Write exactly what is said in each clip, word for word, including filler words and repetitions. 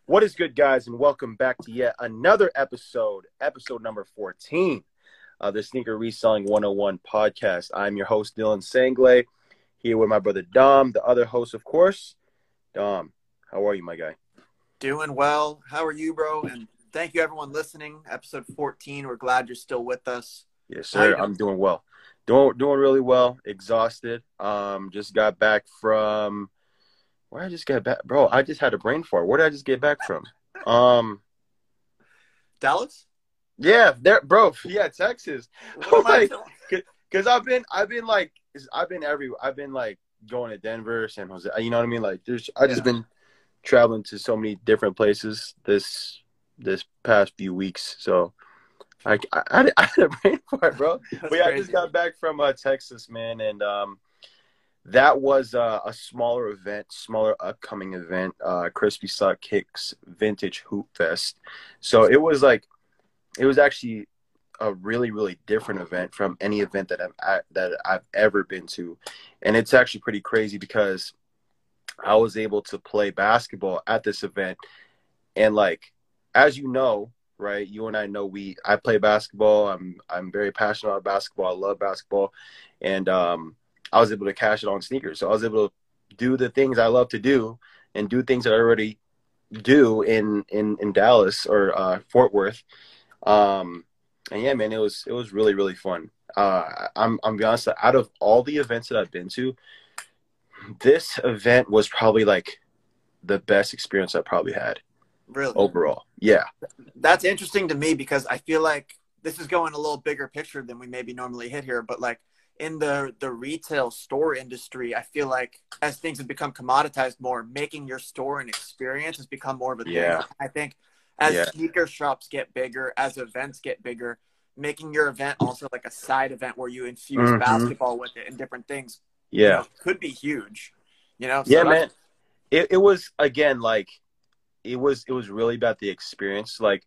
What is good, guys, and welcome back to yet another episode, episode number fourteen of the Sneaker Reselling one oh one podcast. I'm your host, Dylan Sangley, here with my brother Dom, the other host, of course. Dom, how are you, my guy? Doing well. How are you, bro? And thank you, everyone listening. Episode fourteen. We're glad you're still with us. Yes, sir. I'm doing well. Doing doing really well. Exhausted. Um, just got back from. Where did I just get back, bro? I just had a brain fart. Where did I just get back from? Um, Dallas. Yeah, there, bro. Yeah, Texas. What am I like, cause I've been, I've been like, I've been everywhere. I've been like going to Denver, San Jose. You know what I mean? Like, there's, I just yeah. been traveling to so many different places this this past few weeks. So, I, I, I had a brain fart, bro. That's but yeah, crazy. I just got back from uh, Texas, man, and um. That was uh, a smaller event, smaller upcoming event, uh, Crispy Sock Kicks Vintage Hoop Fest. So it was like, it was actually a really, really different event from any event that I've I, that I've ever been to, and it's actually pretty crazy because I was able to play basketball at this event, and like, as you know, right, you and I know we I play basketball. I'm I'm very passionate about basketball. I love basketball, and um. I was able to cash it on sneakers. So I was able to do the things I love to do and do things that I already do in, in, in Dallas or uh, Fort Worth. Um, and yeah, man, it was, it was really, really fun. Uh, I'm, I'm be honest, out of all the events that I've been to, this event was probably like the best experience I probably had. Really? Overall. Yeah. That's interesting to me because I feel like this is going a little bigger picture than we maybe normally hit here, but like, in the, the retail store industry, I feel like as things have become commoditized more, making your store an experience has become more of a thing. Yeah. I think as yeah. sneaker shops get bigger, as events get bigger, making your event also like a side event where you infuse mm-hmm. basketball with it and different things, yeah, you know, could be huge. You know, so yeah, man. It it was again like it was it was really about the experience. Like,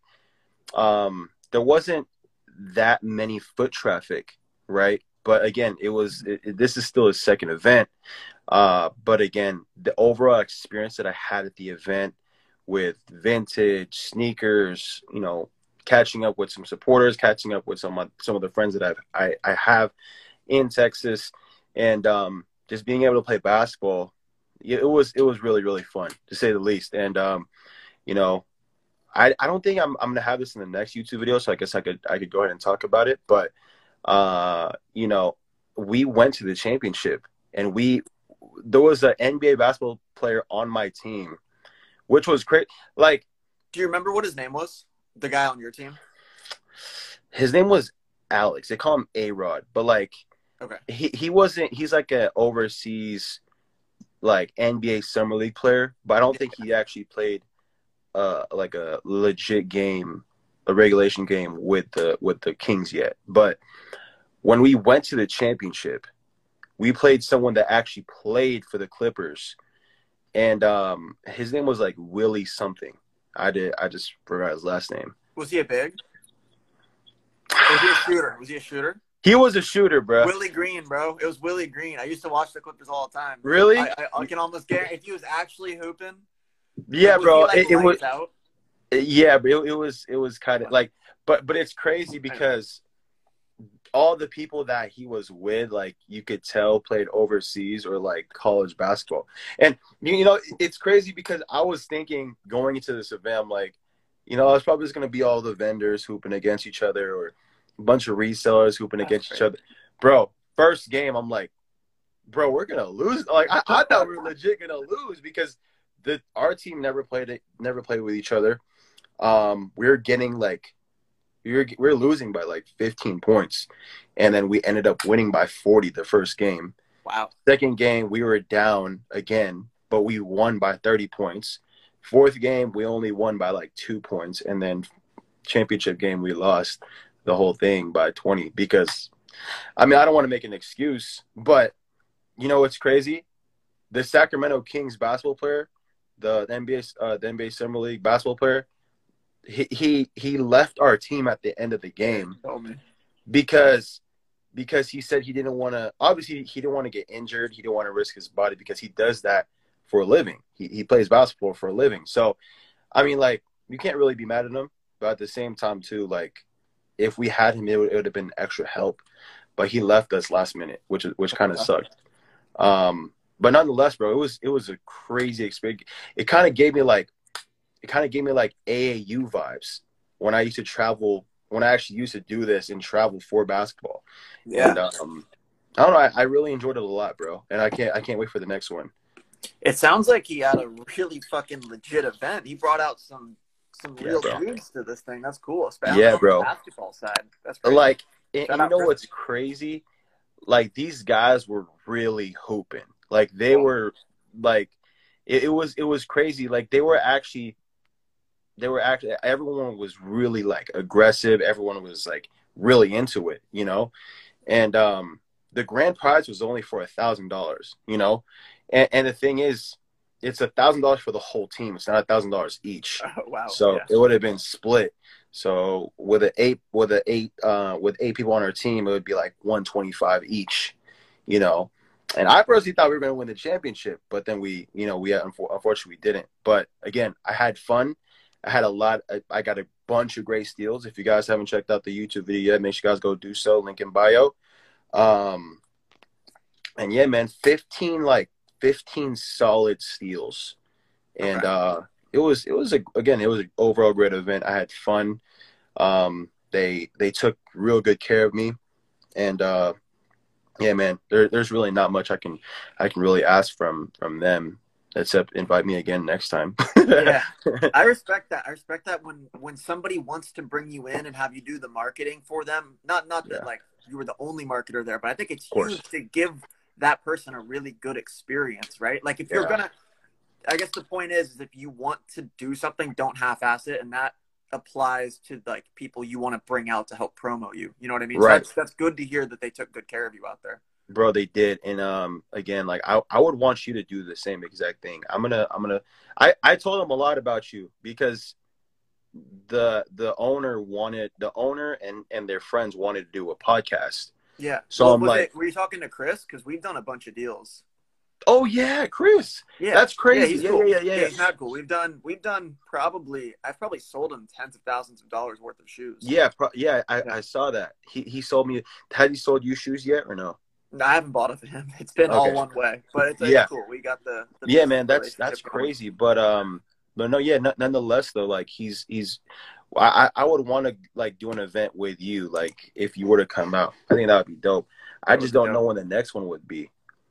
um, there wasn't that many foot traffic, right? But again, it was it, it, this is still a second event. Uh, but again, the overall experience that I had at the event with vintage sneakers, you know, catching up with some supporters, catching up with some some of the friends that I've, I I have in Texas, and um, just being able to play basketball, it was it was really really fun to say the least. And um, you know, I I don't think I'm I'm gonna have this in the next YouTube video, so I guess I could I could go ahead and talk about it, but. Uh, you know, we went to the championship, and we there was an N B A basketball player on my team, which was great. Like, do you remember what his name was? The guy on your team? His name was Alex. They call him A-Rod, but like, okay, he he wasn't. He's like an overseas, like N B A summer league player, but I don't think he actually played, uh, like a legit game, a regulation game with the with the Kings yet, but. When we went to the championship, we played someone that actually played for the Clippers, and um, his name was like Willie something. I did. I just forgot his last name. Was he a big? Was he a shooter? Was he a shooter? He was a shooter, bro. Willie Green, bro. It was Willie Green. I used to watch the Clippers all the time. Really? I, I, I can almost guarantee if he was actually hooping. Yeah, was bro. He, like, it, it was. out? Yeah, but it, it was. It was kind of like, but but it's crazy because. All the people that he was with, like you could tell played overseas or like college basketball. And, you know, it's crazy because I was thinking going into this event, I'm like, you know, it's probably just going to be all the vendors hooping against each other or a bunch of resellers hooping That's against great. each other. Bro, first game, I'm like, bro, we're going to lose. Like, I, I thought we were legit going to lose because the our team never played it, never played with each other. Um, we we're getting like, We were, we were losing by like fifteen points, and then we ended up winning by forty the first game. Wow. Second game, we were down again, but we won by thirty points. Fourth game, we only won by like two points. And then championship game, we lost the whole thing by twenty because, I mean, I don't want to make an excuse, but you know what's crazy? The Sacramento Kings basketball player, the N B A, uh, the N B A Summer League basketball player, He, he he left our team at the end of the game because because he said he didn't want to obviously he didn't want to get injured. He didn't want to risk his body because he does that for a living. He he plays basketball for a living. So I mean, like, you can't really be mad at him, but at the same time, too, like, if we had him, it would, it would have been extra help. But he left us last minute, which which kind of sucked. Um, but nonetheless, bro, it was it was a crazy experience. It kind of gave me like, it kind of gave me like A A U vibes when I used to travel. When I actually used to do this and travel for basketball. Yeah. And um, I don't know. I, I really enjoyed it a lot, bro. And I can't I can't wait for the next one. It sounds like he had a really fucking legit event. He brought out some some Yeah, real bro. dudes to this thing. That's cool. Especially Yeah, on bro. the basketball side. That's crazy. Like, and, Shout and you out know Chris. what's crazy? Like, these guys were really hooping. Like, they were like, it, it was it was crazy. Like, they were actually, they were actually, everyone was really like aggressive. Everyone was like really into it, you know. And um, the grand prize was only for a thousand dollars, you know. And, and the thing is, it's a thousand dollars for the whole team. It's not a thousand dollars each. Oh, wow. So Yeah. it would have been split. So with an eight, with an eight, uh, with eight people on our team, it would be like one twenty five each, you know. And I personally thought we were going to win the championship, but then we, you know, we unfortunately we didn't. But again, I had fun. I had a lot. I, I got a bunch of great steals. If you guys haven't checked out the YouTube video yet, make sure you guys go do so. Link in bio. Um, and yeah, man, fifteen like fifteen solid steals, and Okay. uh, it was it was a again it was an overall great event. I had fun. Um, they they took real good care of me, and uh, yeah, man, there, there's really not much I can I can really ask from from them except invite me again next time. Yeah, I respect that. I respect that when when somebody wants to bring you in and have you do the marketing for them. Not not that Yeah. like you were the only marketer there, but I think it's course. huge to give that person a really good experience, right? Like if you're Yeah. gonna, I guess the point is, is if you want to do something, don't half-ass it, and that applies to like people you want to bring out to help promo you. You know what I mean? So Right. that's that's good to hear that they took good care of you out there. Bro, they did. And um again, like I, I would want you to do the same exact thing. I'm gonna I'm gonna I, I told them a lot about you because the the owner wanted the owner and, and their friends wanted to do a podcast. Yeah. So Well, I'm was like, it, were you talking to Chris? Because we've done a bunch of deals. oh yeah, Chris. Yeah, That's crazy. Yeah, he's yeah, cool. yeah, yeah, yeah, He's not cool. We've done, we've done probably, I've probably sold him tens of thousands of dollars worth of shoes. Yeah, pro- yeah, I, Yeah. I saw that. He he sold me. Has he sold you shoes yet or no? No, I haven't bought it for him. It's been all Okay. one way, but it's, it's Yeah. cool. We got the, the Yeah, man, that's relationship that's going. crazy. But um, but no, yeah, n- nonetheless though, like he's he's, I I would want to like do an event with you, like if you were to come out. I think that would be dope. I That just would be don't know dope. when the next one would be.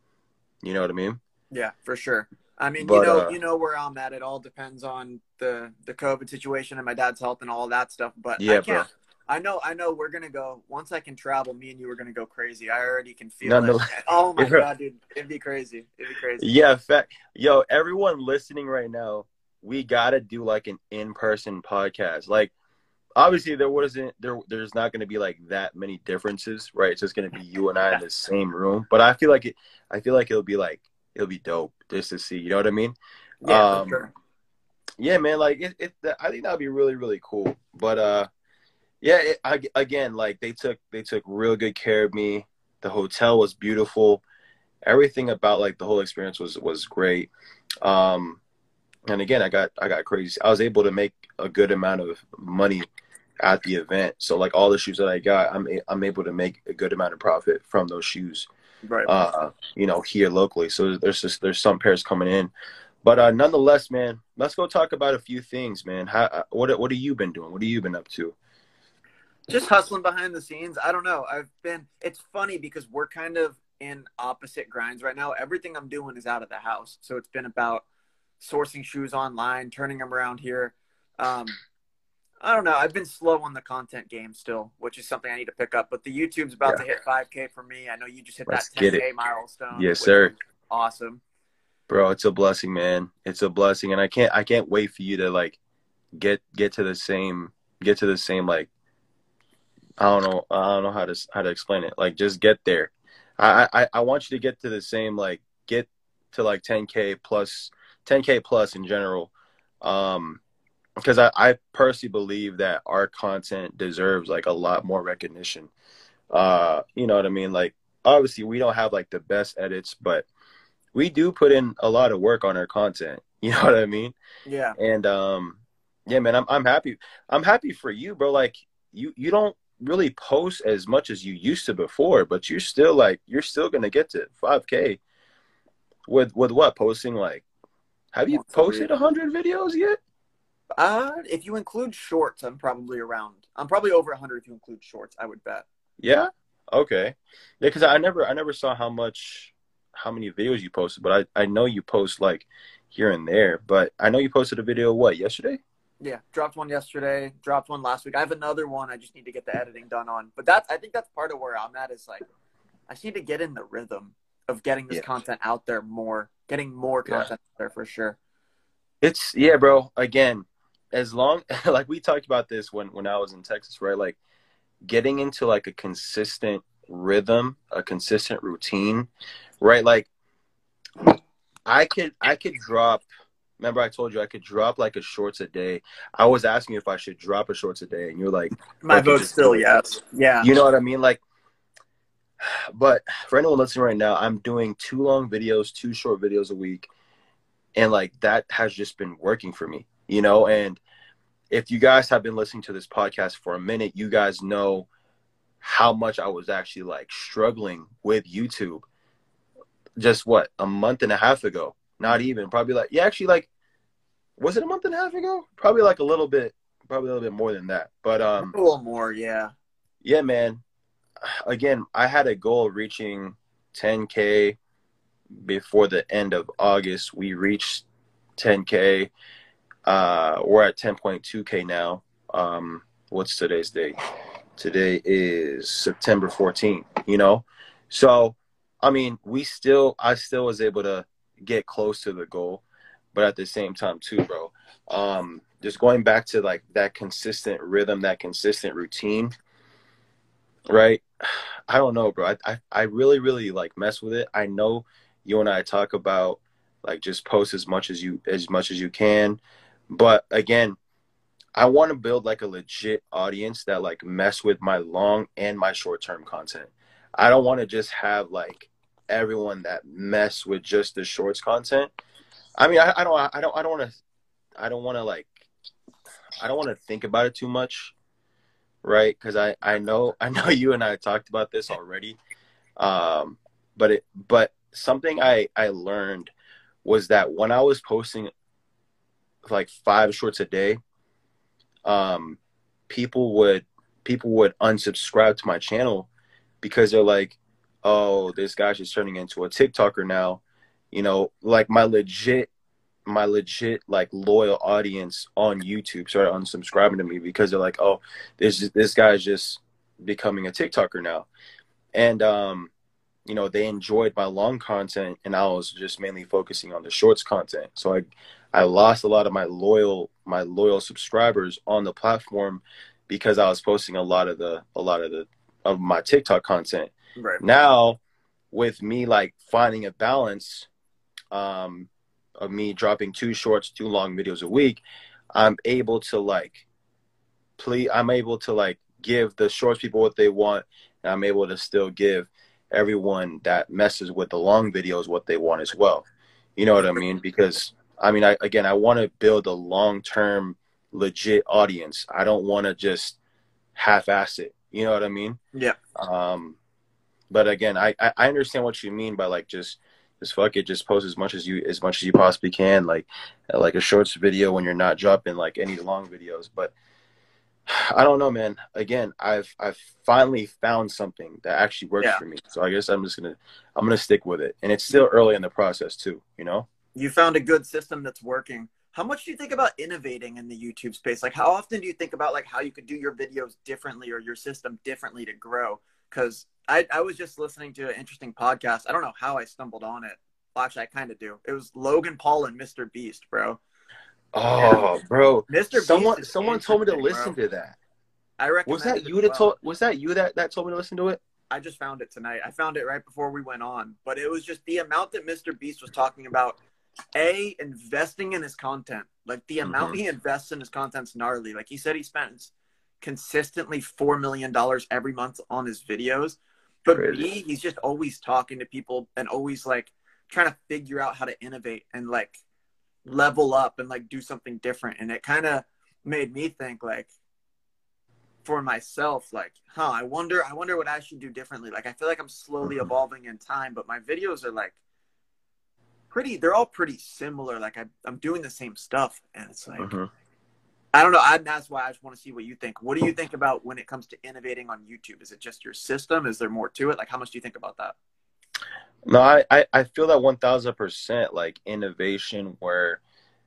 You know what I mean? Yeah, for sure. I mean, But, you know, uh, you know where I'm at. It all depends on the the COVID situation and my dad's health and all that stuff. But Yeah, I bro. can't. I know, I know. We're gonna go once I can travel. Me and you are gonna go crazy. I already can feel Nonetheless- it. Oh my Yeah, bro. god, dude, it'd be crazy. It'd be crazy. Yeah, in fact, yo, everyone listening right now, we gotta do like an in-person podcast. Like, obviously, there wasn't there. There's not gonna be like that many differences, right? It's just gonna be you and I in the same room. But I feel like it. I feel like it'll be like it'll be dope just to see. You know what I mean? Yeah, Um, for sure. Yeah, man. Like it. it I think that'd be really really cool. But uh, yeah. It, I, again, like they took they took real good care of me. The hotel was beautiful. Everything about like the whole experience was was great. Um, and again, I got I got crazy. I was able to make a good amount of money at the event. So like all the shoes that I got, I'm a- I'm able to make a good amount of profit from those shoes. Right. Uh, you know, here locally. So there's just there's some pairs coming in. But uh, nonetheless, man, let's go talk about a few things, man. How uh, what what have you been doing? What have you been up to? Just hustling behind the scenes. I don't know. I've been, it's funny because we're kind of in opposite grinds right now. Everything I'm doing is out of the house. So it's been about sourcing shoes online, turning them around here. Um, I don't know. I've been slow on the content game still, which is something I need to pick up. But the YouTube's about Yeah. to hit five K for me. I know you just hit Let's that get ten K it. milestone. Yes, which sir. is Awesome. Bro, it's a blessing, man. It's a blessing, and I can't I can't wait for you to like get get to the same get to the same like I don't know I don't know how to how to explain it. Like just get there. I I I want you to get to the same like get to like ten K plus ten K plus in general. Um because I, I personally believe that our content deserves like a lot more recognition. Uh you know what I mean? Like obviously we don't have like the best edits, but we do put in a lot of work on our content. You know what I mean? Yeah. And um Yeah, man, I'm I'm happy. I'm happy for you, bro. Like you you don't really post as much as you used to before, but you're still like you're still gonna get to five K with with what posting like. Have you Once a week. posted one hundred videos yet? Uh, if you include shorts, I'm probably around. I'm probably over one hundred if you include shorts, I would bet. Yeah. Okay. Yeah, because I never I never saw how much how many videos you posted, but I I know you post like here and there. But I know you posted a video what yesterday? Yeah, dropped one yesterday, dropped one last week. I have another one I just need to get the editing done on. But that's I think that's part of where I'm at is like I just need to get in the rhythm of getting this Yeah. content out there more, getting more Yeah. content out there for sure. It's yeah, bro. Again, as long like we talked about this when when I was in Texas, right? Like getting into like a consistent rhythm, a consistent routine, right? Like I could I could drop remember I told you I could drop like a shorts a day. I was asking you if I should drop a shorts a day and you're like, My fuck it, vote's just do still it. yes. Yeah. You know what I mean? Like but for anyone listening right now, I'm doing two long videos, two short videos a week. And like that has just been working for me, you know? And if you guys have been listening to this podcast for a minute, you guys know how much I was actually like struggling with YouTube just what a month and a half ago. Not even probably like yeah, actually like was it a month and a half ago? Probably like a little bit, probably a little bit more than that. But um, A little more, yeah. yeah, man. Again, I had a goal of reaching ten K before the end of August. We reached ten K. Uh, we're at ten point two K now. Um, what's today's date? Today is September fourteenth, you know? So, I mean, we still, I still was able to get close to the goal, but at the same time too, bro, um, just going back to like that consistent rhythm, that consistent routine, right? I don't know, bro. I, I, I really, really like mess with it. I know you and I talk about like just post as much as you, as much as you can. But again, I want to build like a legit audience that like mess with my long and my short term content. I don't want to just have like everyone that mess with just the shorts content. I mean, I, I don't, I don't, I don't want to, I don't want to like, I don't want to think about it too much, right? Because I, I know, I know you and I talked about this already. Um, but it, but something I, I learned was that when I was posting like five shorts a day, um, people would people would unsubscribe to my channel because they're like, oh, this guy's just turning into a TikToker now. You know, like my legit, my legit like loyal audience on YouTube started unsubscribing to me because they're like, oh, this this guy's just becoming a TikToker now. And um, you know, they enjoyed my long content and I was just mainly focusing on the shorts content. So I I lost a lot of my loyal my loyal subscribers on the platform because I was posting a lot of the a lot of the of my TikTok content. Right. Now, with me like finding a balance um, of me dropping two shorts, two long videos a week, I'm able to like please I'm able to like give the shorts people what they want, and I'm able to still give everyone that messes with the long videos what they want as well. You know what I mean? Because I mean, I, again, I want to build a long-term, legit audience. I don't want to just half-ass it. You know what I mean? Yeah. Um, but again, I, I understand what you mean by like just just fuck it, just post as much as you as much as you possibly can, like like a shorts video when you're not dropping like any long videos. But I don't know, man. Again, I've I've finally found something that actually works Yeah. for me. So I guess I'm just gonna I'm gonna stick with it, and it's still early in the process too. You know. You found a good system that's working. How much do you think about innovating in the YouTube space? Like, how often do you think about like how you could do your videos differently or your system differently to grow? Because I, I was just listening to an interesting podcast. I don't know how I stumbled on it. Well, actually, I kind of do. It was Logan Paul and Mister Beast, bro. Oh, bro! Mister Someone Beast is someone told me to interesting, listen bro. to that. I recommend Was that it you as that well. told? Was that you that that told me to listen to it? I just found it tonight. I found it right before we went on. But it was just the amount that Mister Beast was talking about. A, investing in his content. Like the amount Mhm. he invests in his content's gnarly. Like he said he spends consistently four million dollars every month on his videos. But Crazy. B, he's just always talking to people and always like trying to figure out how to innovate and like level up and like do something different. And it kind of made me think like for myself, like, huh, I wonder, I wonder what I should do differently. Like, I feel like I'm slowly Mm-hmm. evolving in time, but my videos are like pretty, they're all pretty similar. Like I, I'm doing the same stuff, and it's like, Mm-hmm. I don't know. I, that's why I just want to see what you think. What do you think about when it comes to innovating on YouTube? Is it just your system? Is there more to it? Like, how much do you think about that? No, I, I, I feel that one thousand percent like innovation where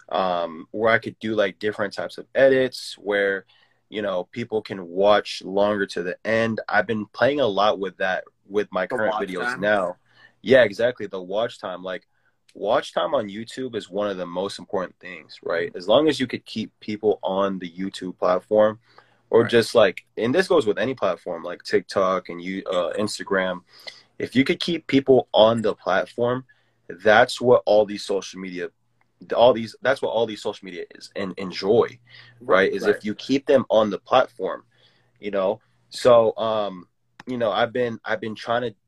um, where I could do like different types of edits where, you know, people can watch longer to the end. I've been playing a lot with that with my The current watch videos time? now. Yeah, exactly. The watch time, like watch time on YouTube is one of the most important things, right? As long as you could keep people on the YouTube platform or Right. just like, and this goes with any platform like TikTok and you, uh, Instagram, if you could keep people on the platform, that's what all these social media all these that's what all these social media is and enjoy, right? Is Right. if you keep them on the platform, you know. So um you know, i've been i've been trying to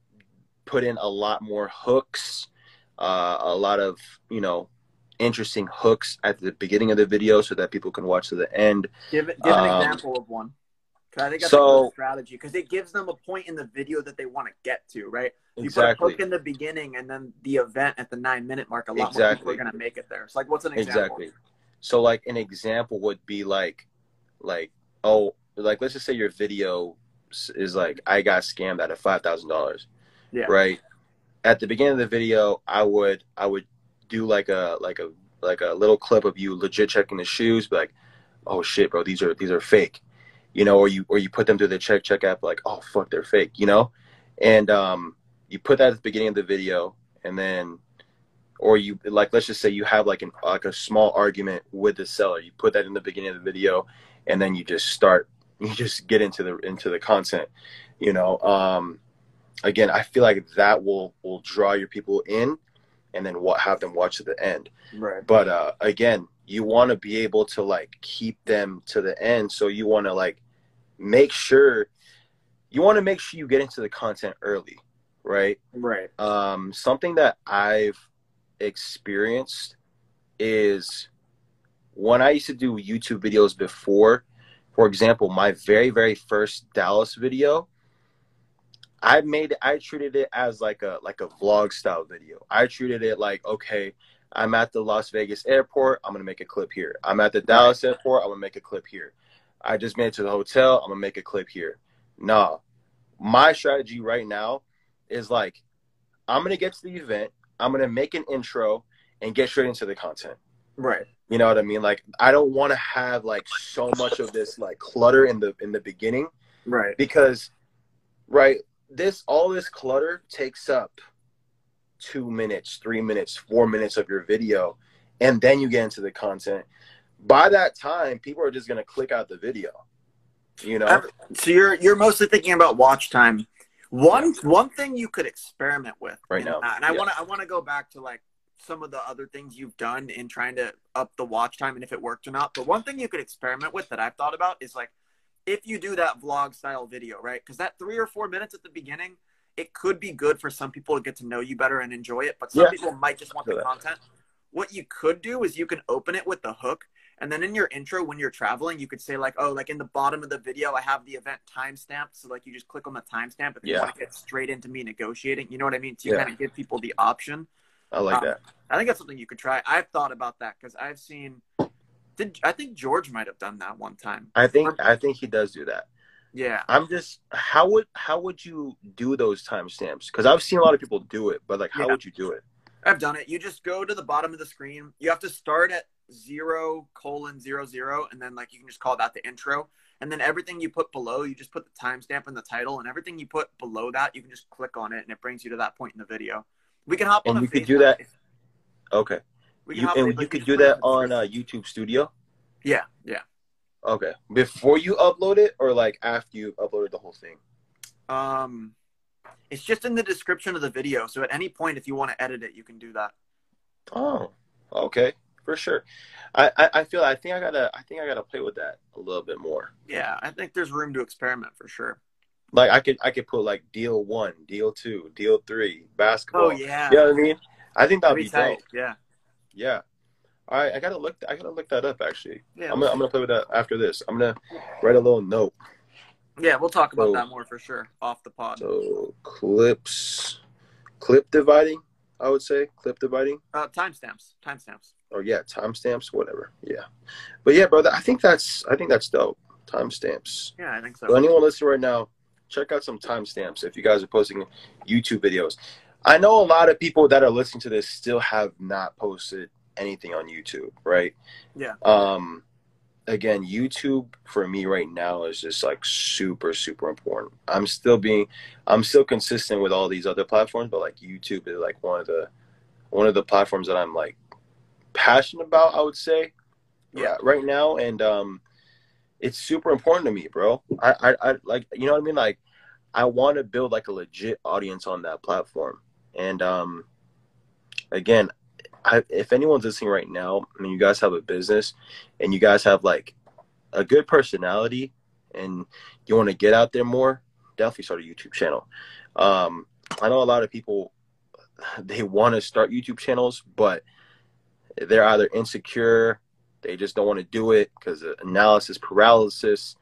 put in a lot more hooks, uh a lot of, you know, interesting hooks at the beginning of the video so that people can watch to the end. Give it, give an um example of one. 'Cause I think that's a good so strategy because it gives them a point in the video that they want to get to, right? If you put a hook exactly, in the beginning and then the event at the nine minute mark, a lot more people are exactly, going to make it there. So, like, what's an example? exactly. So like an example would be like like oh, like let's just say your video is like, I got scammed out of five thousand dollars, Yeah. right? At the beginning of the video, I would I would do like a like a like a little clip of you legit checking the shoes, be like, oh shit, bro, these are these are fake, you know, or you or you put them through the check check app, like, oh fuck, they're fake, you know, and um, you put that at the beginning of the video, and then, or you like, let's just say you have like an like a small argument with the seller, you put that in the beginning of the video, and then you just start, you just get into the into the content, you know. Um, again, I feel like that will will draw your people in, and then what have them watch to the end. Right. But uh, again, you want to be able to like keep them to the end, so you want to like make sure you want to make sure you get into the content early, right? Right. Um, something that I've experienced is when I used to do YouTube videos before, for example, my very, very first Dallas video, I made I treated it as like a like a vlog style video. I treated it like, okay, I'm at the Las Vegas airport, I'm gonna make a clip here. I'm at the Dallas Right. airport, I'm gonna make a clip here. I just made it to the hotel, I'm gonna make a clip here. Nah. My strategy right now is like, I'm gonna get to the event, I'm gonna make an intro and get straight into the content. Right. You know what I mean? Like, I don't want to have like so much of this like clutter in the in the beginning, Right. because right, this all this clutter takes up two minutes, three minutes, four minutes of your video, and then you get into the content. By that time, people are just gonna click out the video. You know? So you're you're mostly thinking about watch time. One yeah. one thing you could experiment with right now, that, and I yeah. want to I want to go back to like some of the other things you've done in trying to up the watch time and if it worked or not. But one thing you could experiment with that I've thought about is like, if you do that vlog style video, right? Because that three or four minutes at the beginning, it could be good for some people to get to know you better and enjoy it. But some yeah. people might just want the content. What you could do is you can open it with the hook. And then in your intro, when you're traveling, you could say like, oh, like in the bottom of the video, I have the event timestamped. So like you just click on the timestamp if you yeah. want to get straight into me negotiating. You know what I mean? So you yeah. kind of give people the option. I like um, that. I think that's something you could try. I've thought about that because I've seen Did I think George might have done that one time? I think I think he does do that. Yeah. I'm just how would how would you do those timestamps? Because I've seen a lot of people do it, but like how yeah. would you do it? I've done it. You just go to the bottom of the screen. You have to start at zero colon zero zero, and then like you can just call that the intro. And then everything you put below, you just put the timestamp in the title, and everything you put below that, you can just click on it, and it brings you to that point in the video. We can hop on. And a you could FaceTime do that. If, okay. We can you hop and on, you like, could just do that on uh, YouTube Studio. Yeah. Yeah. Okay. Before you upload it, or like after you uploaded the whole thing? Um, it's just in the description of the video. So at any point, if you want to edit it, you can do that. Oh, okay, for sure. I, I, I feel I think I gotta I think I gotta play with that a little bit more. Yeah, I think there's room to experiment for sure. Like I could I could put like deal one, deal two, deal three, basketball. Oh yeah. You know what I mean? I think that'd be tight. dope. Yeah. Yeah. All right, I gotta look. I gotta look that up. Actually, Yeah, I'm we'll gonna I'm see. gonna play with that after this. I'm gonna write a little note. Yeah, we'll talk about So that more for sure off the pod. so clips, clip dividing. I would say clip dividing. Uh, timestamps, timestamps. Or yeah, timestamps, whatever. Yeah, but yeah, brother, I think that's I think that's dope. Timestamps. Yeah, I think So so. anyone listening right now, check out some timestamps if you guys are posting YouTube videos. I know a lot of people that are listening to this still have not posted anything on YouTube, right? Yeah. Um, again, YouTube for me right now is just like super, super important. I'm still being, I'm still consistent with all these other platforms, but like YouTube is like one of the, one of the platforms that I'm like passionate about, I would say, Yeah. right, right now. And, um, it's super important to me, bro. I, I, I like, you know what I mean? Like, I want to build like a legit audience on that platform. And, um, again, I, if anyone's listening right now, I mean, you guys have a business and you guys have like a good personality and you want to get out there more, definitely start a YouTube channel. Um, I know a lot of people, they want to start YouTube channels, but they're either insecure, they just don't want to do it because of analysis paralysis.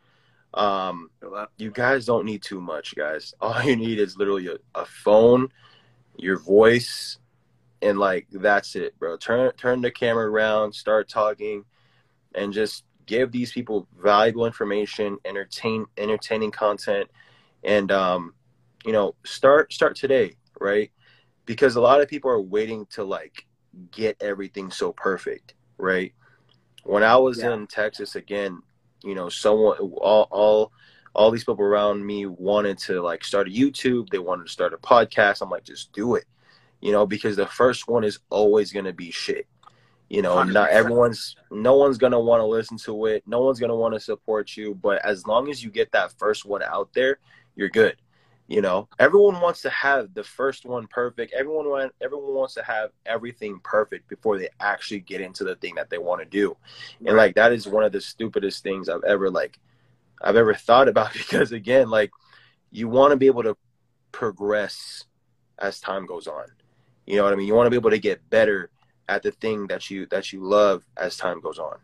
Um, you guys don't need too much, guys. All you need is literally a, a phone, your voice, and like that's it, bro. Turn turn the camera around, start talking, and just give these people valuable information, entertain entertaining content, and um, you know, start start today, right? Because a lot of people are waiting to like get everything so perfect, right? When I was Yeah. in Texas again, you know, someone all all all these people around me wanted to like start a YouTube, they wanted to start a podcast. I'm like, just do it. You know, because the first one is always gonna be shit. You know, not one hundred percent. everyone's, no one's going to want to listen to it. No one's going to want to support you. But as long as you get that first one out there, you're good. You know, everyone wants to have the first one perfect. Everyone want, everyone wants to have everything perfect before they actually get into the thing that they want to do. And Right. like, that is one of the stupidest things I've ever like, I've ever thought about because again, like you want to be able to progress as time goes on. You know what I mean? You want to be able to get better at the thing that you that you love as time goes on.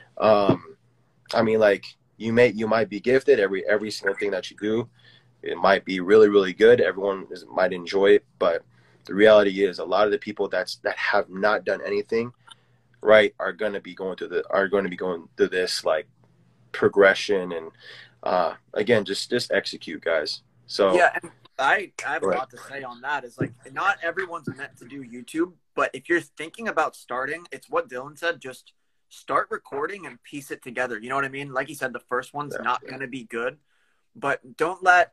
Um, I mean, like you may you might be gifted every every single thing that you do. It might be really really good. Everyone is, might enjoy it, but the reality is a lot of the people that's that have not done anything right are going to be going through the are going to be going through this like progression and uh, again just just execute, guys. So Yeah, and I I have a go ahead. lot to say on that. Is like not everyone's meant to do YouTube, but if you're thinking about starting, it's what Dylan said. Just start recording and piece it together. You know what I mean? Like he said, the first one's Yeah. not going to be good, but don't let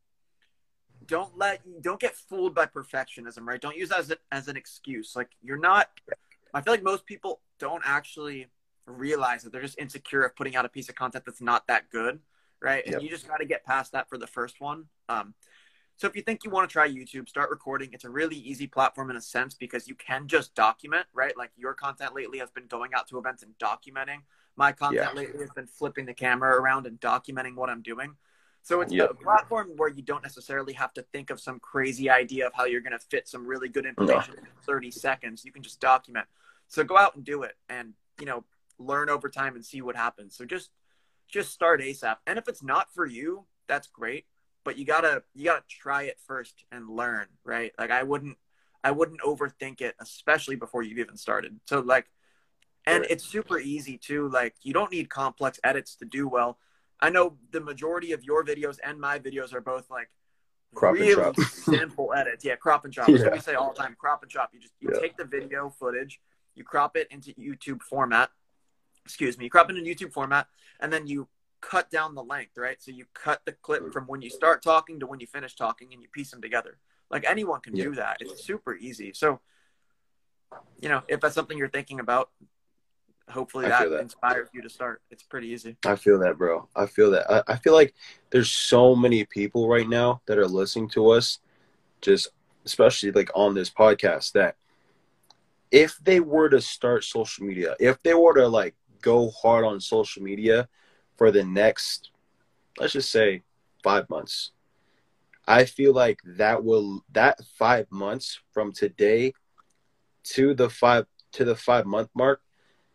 don't let don't get fooled by perfectionism, right? Don't use that as a, as an excuse. Like you're not. I feel like most people don't actually realize that they're just insecure of putting out a piece of content that's not that good, right? And Yep. you just got to get past that for the first one. Um, so if you think you want to try YouTube, start recording. It's a really easy platform in a sense because you can just document, right? Like your content lately has been going out to events and documenting. My content Yeah. lately has been flipping the camera around and documenting what I'm doing. So it's Yep. a platform where you don't necessarily have to think of some crazy idea of how you're going to fit some really good No. information in thirty seconds. You can just document. So go out and do it and, you know, learn over time and see what happens. So just just start ASAP. And if it's not for you, that's great. But you gotta you gotta try it first and learn, right? Like I wouldn't I wouldn't overthink it, especially before you've even started. So like and Right. it's super easy too. Like you don't need complex edits to do well. I know the majority of your videos and my videos are both like Crop and really chop. simple edits. Yeah, crop and chop. That's what Yeah. we say all the time. Crop and chop. You just you Yeah. take the video footage, you crop it into YouTube format. Excuse me, you crop it in YouTube format, and then you cut down the length, right? So you cut the clip from when you start talking to when you finish talking, and you piece them together. Like anyone can Yeah. do that. It's super easy. So, you know, if that's something you're thinking about, hopefully I that, feel that. inspires you to start. It's pretty easy. I feel that, bro. I feel that. I, I feel like there's so many people right now that are listening to us, just especially like on this podcast, that if they were to start social media, if they were to like go hard on social media for the next, let's just say five months, I feel like that will, that five months from today to the five, to the five month mark,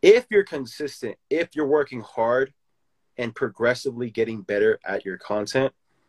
if you're consistent, if you're working hard and progressively getting better at your content,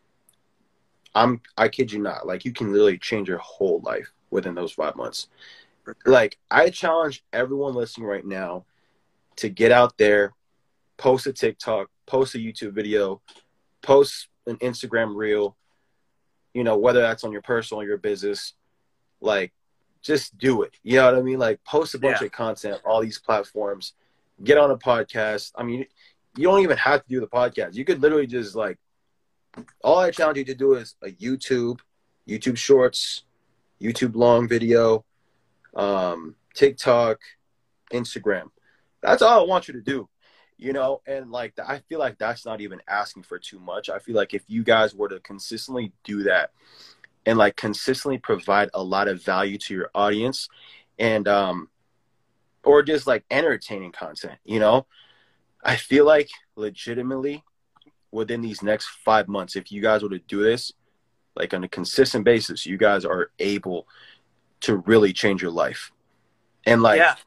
I'm, I kid you not, like you can literally change your whole life within those five months. Like I challenge everyone listening right now to get out there, post a TikTok, post a YouTube video, post an Instagram reel, you know, whether that's on your personal or your business, like just do it. You know what I mean? Like post a bunch Yeah. of content, all these platforms, get on a podcast. I mean, you don't even have to do the podcast. You could literally just like, all I challenge you to do is a YouTube, YouTube Shorts, YouTube long video, um, TikTok, Instagram. That's all I want you to do, you know? And like, I feel like that's not even asking for too much. I feel like if you guys were to consistently do that and like consistently provide a lot of value to your audience and, um, or just like entertaining content, you know, I feel like legitimately within these next five months, if you guys were to do this, like on a consistent basis, you guys are able to really change your life. And like, yeah.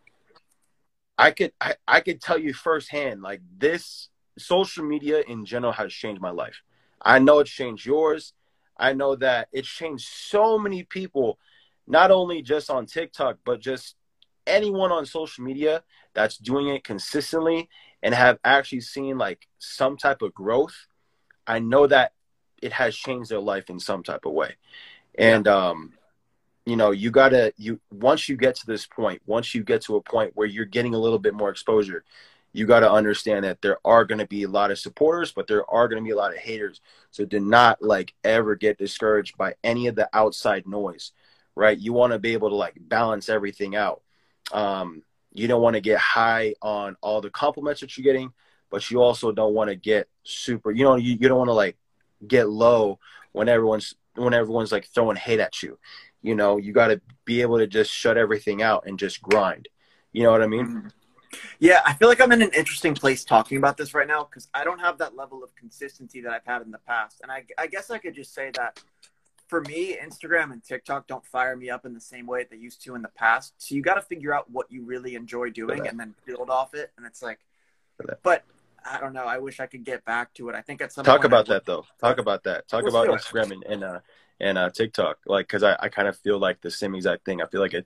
I could, I, I could tell you firsthand, like this social media in general has changed my life. I know it's changed yours. I know that it's changed so many people, not only just on TikTok, but just anyone on social media that's doing it consistently and have actually seen like some type of growth. I know that it has changed their life in some type of way. And, yeah. um, you know, you gotta, you, once you get to this point, once you get to a point where you're getting a little bit more exposure, you got to understand that there are going to be a lot of supporters, but there are going to be a lot of haters. So do not like ever get discouraged by any of the outside noise, right? You want to be able to like balance everything out. Um, you don't want to get high on all the compliments that you're getting, but you also don't want to get super, you know, you, you don't want to like get low when everyone's, when everyone's like throwing hate at you. You know, you got to be able to just shut everything out and just grind. You know what I mean? Mm-hmm. Yeah, I feel like I'm in an interesting place talking about this right now because I don't have that level of consistency that I've had in the past. And I, I guess I could just say that for me, Instagram and TikTok don't fire me up in the same way they used to in the past. So you got to figure out what you really enjoy doing and then build off it. And it's like, but I don't know. I wish I could get back to it. I think at some Talk point about that though. Talk about that. Talk Let's about do it. Instagram and, and, uh, and uh, TikTok. Like, cause I, I kind of feel like the same exact thing. I feel like it,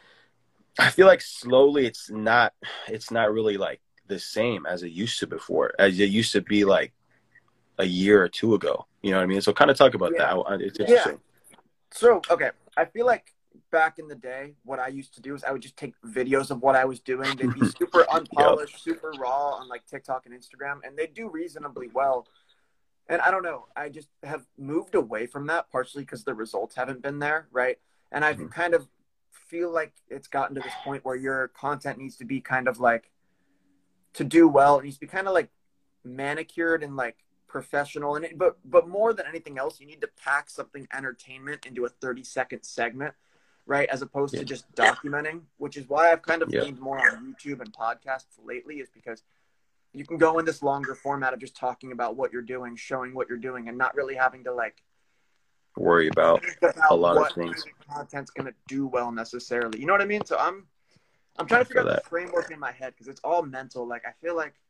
I feel like slowly it's not, it's not really like the same as it used to before, as it used to be like a year or two ago. You know what I mean? So kind of talk about yeah. that. It's interesting. Yeah. So, okay. I feel like back in the day, what I used to do is I would just take videos of what I was doing. They'd be super unpolished, yep. super raw on like TikTok and Instagram, and they do reasonably well. And I don't know, I just have moved away from that partially because the results haven't been there. Right. And I've mm-hmm. kind of feel like it's gotten to this point where your content needs to be kind of like, to do well, it needs to be kind of like manicured and like professional. And it, but but more than anything else, you need to pack something entertainment into a thirty second segment, right? As opposed yeah. to just documenting, which is why I've kind of yeah. leaned more on YouTube and podcasts lately, is because you can go in this longer format of just talking about what you're doing, showing what you're doing, and not really having to like worry about, about a lot of things. Content's gonna do well necessarily. You know what I mean? So I'm I'm trying to figure out that. the framework in my head because it's all mental. Like I feel like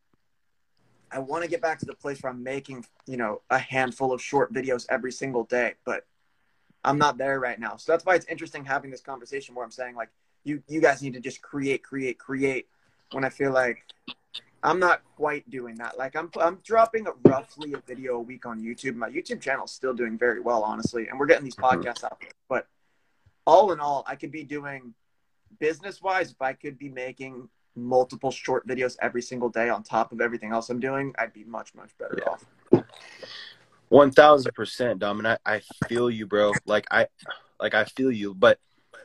I want to get back to the place where I'm making, you know, a handful of short videos every single day, but I'm not there right now. So that's why it's interesting having this conversation where I'm saying like you you guys need to just create, create, create. When I feel like I'm not quite doing that. Like I'm I'm dropping a, roughly a video a week on YouTube. My YouTube channel is still doing very well, honestly, and we're getting these podcasts out there. But all in all, I could be doing business-wise, if I could be making multiple short videos every single day on top of everything else I'm doing, I'd be much, much better yeah. off. One thousand percent, Dominic. I feel you, bro. Like I, like I feel you, but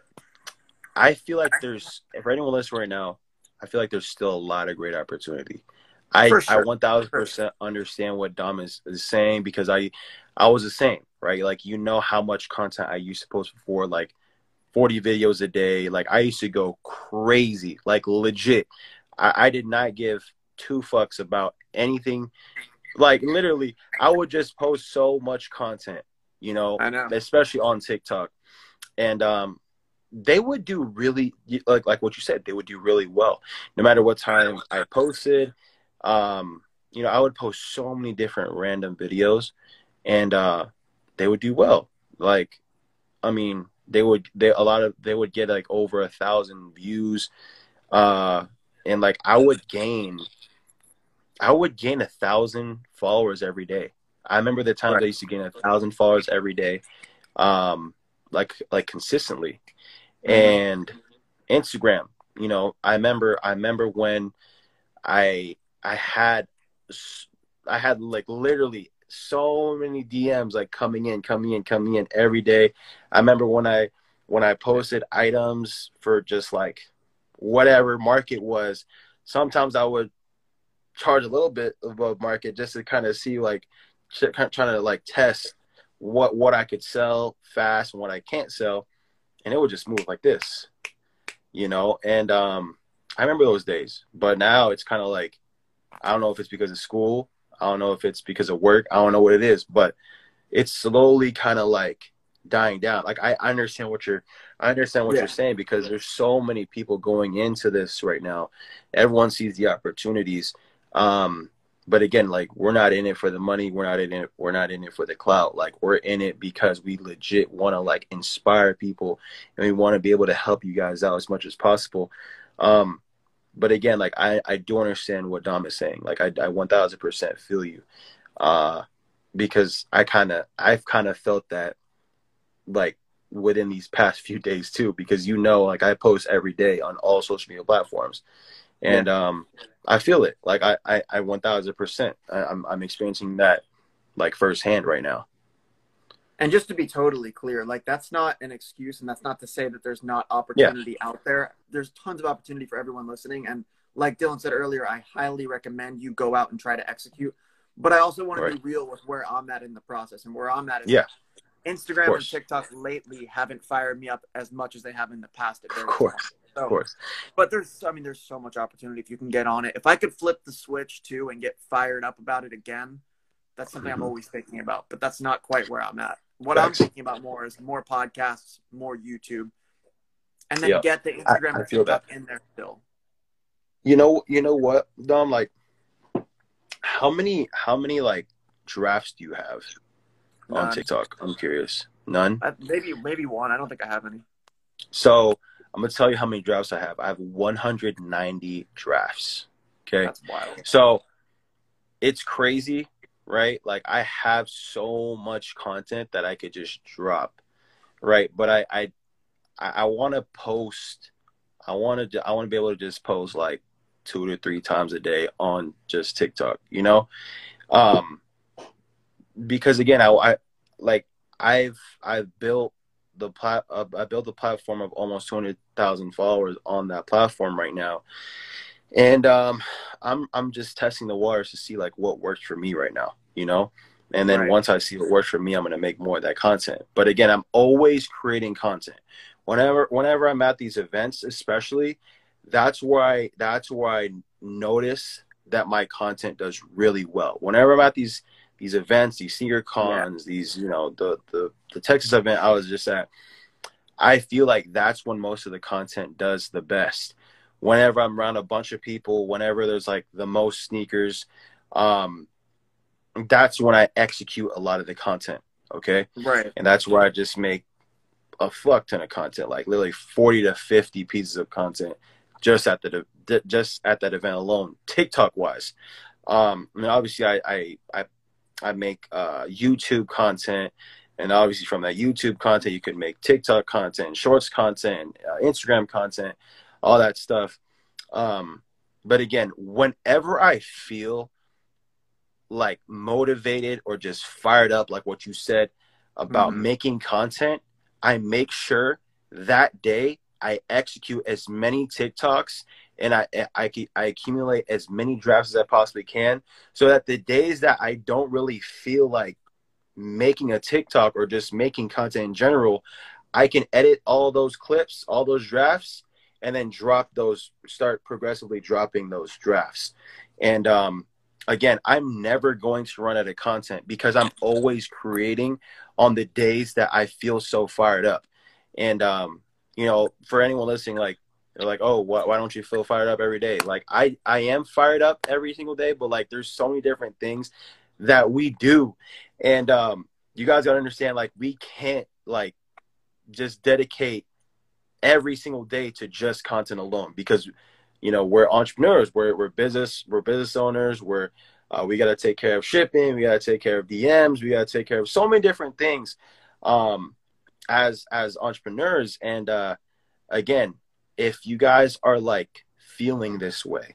I feel like there's, for anyone listening right now, I feel like there's still a lot of great opportunity. I, sure. I one thousand percent understand what Dom is, is saying because I, I was the same, right? Like, you know how much content I used to post before, like forty videos a day. Like I used to go crazy, like legit. I, I did not give two fucks about anything. Like literally, I would just post so much content, you know, I know. especially on TikTok. And, um, they would do really, like like what you said, they would do really well no matter what time I posted. Um, you know, I would post so many different random videos, and uh, they would do well. Like, I mean, they would they a lot of they would get like over a thousand views, uh, and like I would gain, I would gain a thousand followers every day. I remember the times Right. I used to gain a thousand followers every day, um, like like consistently. Mm-hmm. And Instagram, you know, I remember I remember when I I had I had like literally so many D Ms like coming in, coming in, coming in every day. I remember when I when I posted items for just like whatever market was, sometimes I would charge a little bit above market just to kind of see like trying to like test what what I could sell fast and what I can't sell, and it would just move like this, you know. And um, I remember those days, but now it's kind of like I don't know if it's because of school, I don't know if it's because of work, I don't know what it is, but it's slowly kind of like dying down. Like I, I understand what you're, I understand what Yeah. you're saying, because there's so many people going into this right now. Everyone sees the opportunities. Um, but again, like we're not in it for the money. We're not in it. We're not in it for the clout. Like we're in it because we legit want to like inspire people, and we want to be able to help you guys out as much as possible. Um, but again, like I, I do understand what Dom is saying. Like I, I one thousand percent feel you. Uh, because I kind of, I've kind of felt that like within these past few days too, because, you know, like I post every day on all social media platforms, and Yeah. um, I feel it. Like I, I, I one thousand percent, I'm, I'm experiencing that like firsthand right now. And just to be totally clear, like that's not an excuse, and that's not to say that there's not Yeah, opportunity out there. There's tons of opportunity for everyone listening. And like Dylan said earlier, I highly recommend you go out and try to execute. But I also want to right. be real with where I'm at in the process. And where I'm at is Yeah, of Instagram and course, TikTok lately haven't fired me up as much as they have in the past at of various course, times. of So, course. but there's, I mean, there's so much opportunity if you can get on it. If I could flip the switch too and get fired up about it again, that's something Mm-hmm. I'm always thinking about. But that's not quite where I'm at. What Facts. I'm thinking about more is more podcasts, more YouTube, and then Yeah, get the I, Instagram I and feel that. TikTok in there still. You know, you know what, Dom? Like, how many, how many like drafts do you have on None. TikTok? I'm curious. None. I, maybe maybe one. I don't think I have any. So I'm gonna tell you how many drafts I have. I have one hundred ninety drafts. Okay. That's wild. So it's crazy, right? Like I have so much content that I could just drop, right? But I I I want to post. I want to I want to be able to just post like two to three times a day on just TikTok, you know? Um, because again, I, I like I've I've built the plat uh, I built a platform of almost two hundred thousand followers on that platform right now, and um, I'm I'm just testing the waters to see like what works for me right now, you know. And then Right. once I see what works for me, I'm gonna make more of that content. But again, I'm always creating content. Whenever whenever I'm at these events, especially, that's where I that's where I notice that my content does really well. Whenever I'm at these these events, these sneaker Yeah. cons, these, you know, the the the Texas event I was just at, I feel like that's when most of the content does the best. Whenever I'm around a bunch of people, whenever there's like the most sneakers, um, that's when I execute a lot of the content. Okay. Right. And that's where I just make a fuck ton of content, like literally forty to fifty pieces of content just at the, just at that event alone, TikTok wise. Um, I mean, obviously I, I, I, I make uh, YouTube content, and obviously from that YouTube content, you can make TikTok content, Shorts content, uh, Instagram content, all that stuff. Um, but again, whenever I feel like motivated or just fired up, like what you said about Mm-hmm. making content, I make sure that day I execute as many TikToks, and I, I, I accumulate as many drafts as I possibly can, so that the days that I don't really feel like making a TikTok or just making content in general, I can edit all those clips, all those drafts, and then drop those, start progressively dropping those drafts. And um, again, I'm never going to run out of content because I'm always creating on the days that I feel so fired up. And um, you know, for anyone listening, like, they're like, oh, why, why don't you feel fired up every day? Like, I, I am fired up every single day, but like, there's so many different things that we do. And um, you guys got to understand, like, we can't, like, just dedicate every single day to just content alone, because, you know, we're entrepreneurs, we're, we're business, we're business owners, we're, uh, we got to take care of shipping, we got to take care of D Ms, we got to take care of so many different things um, as, as entrepreneurs. And uh, again, if you guys are like feeling this way,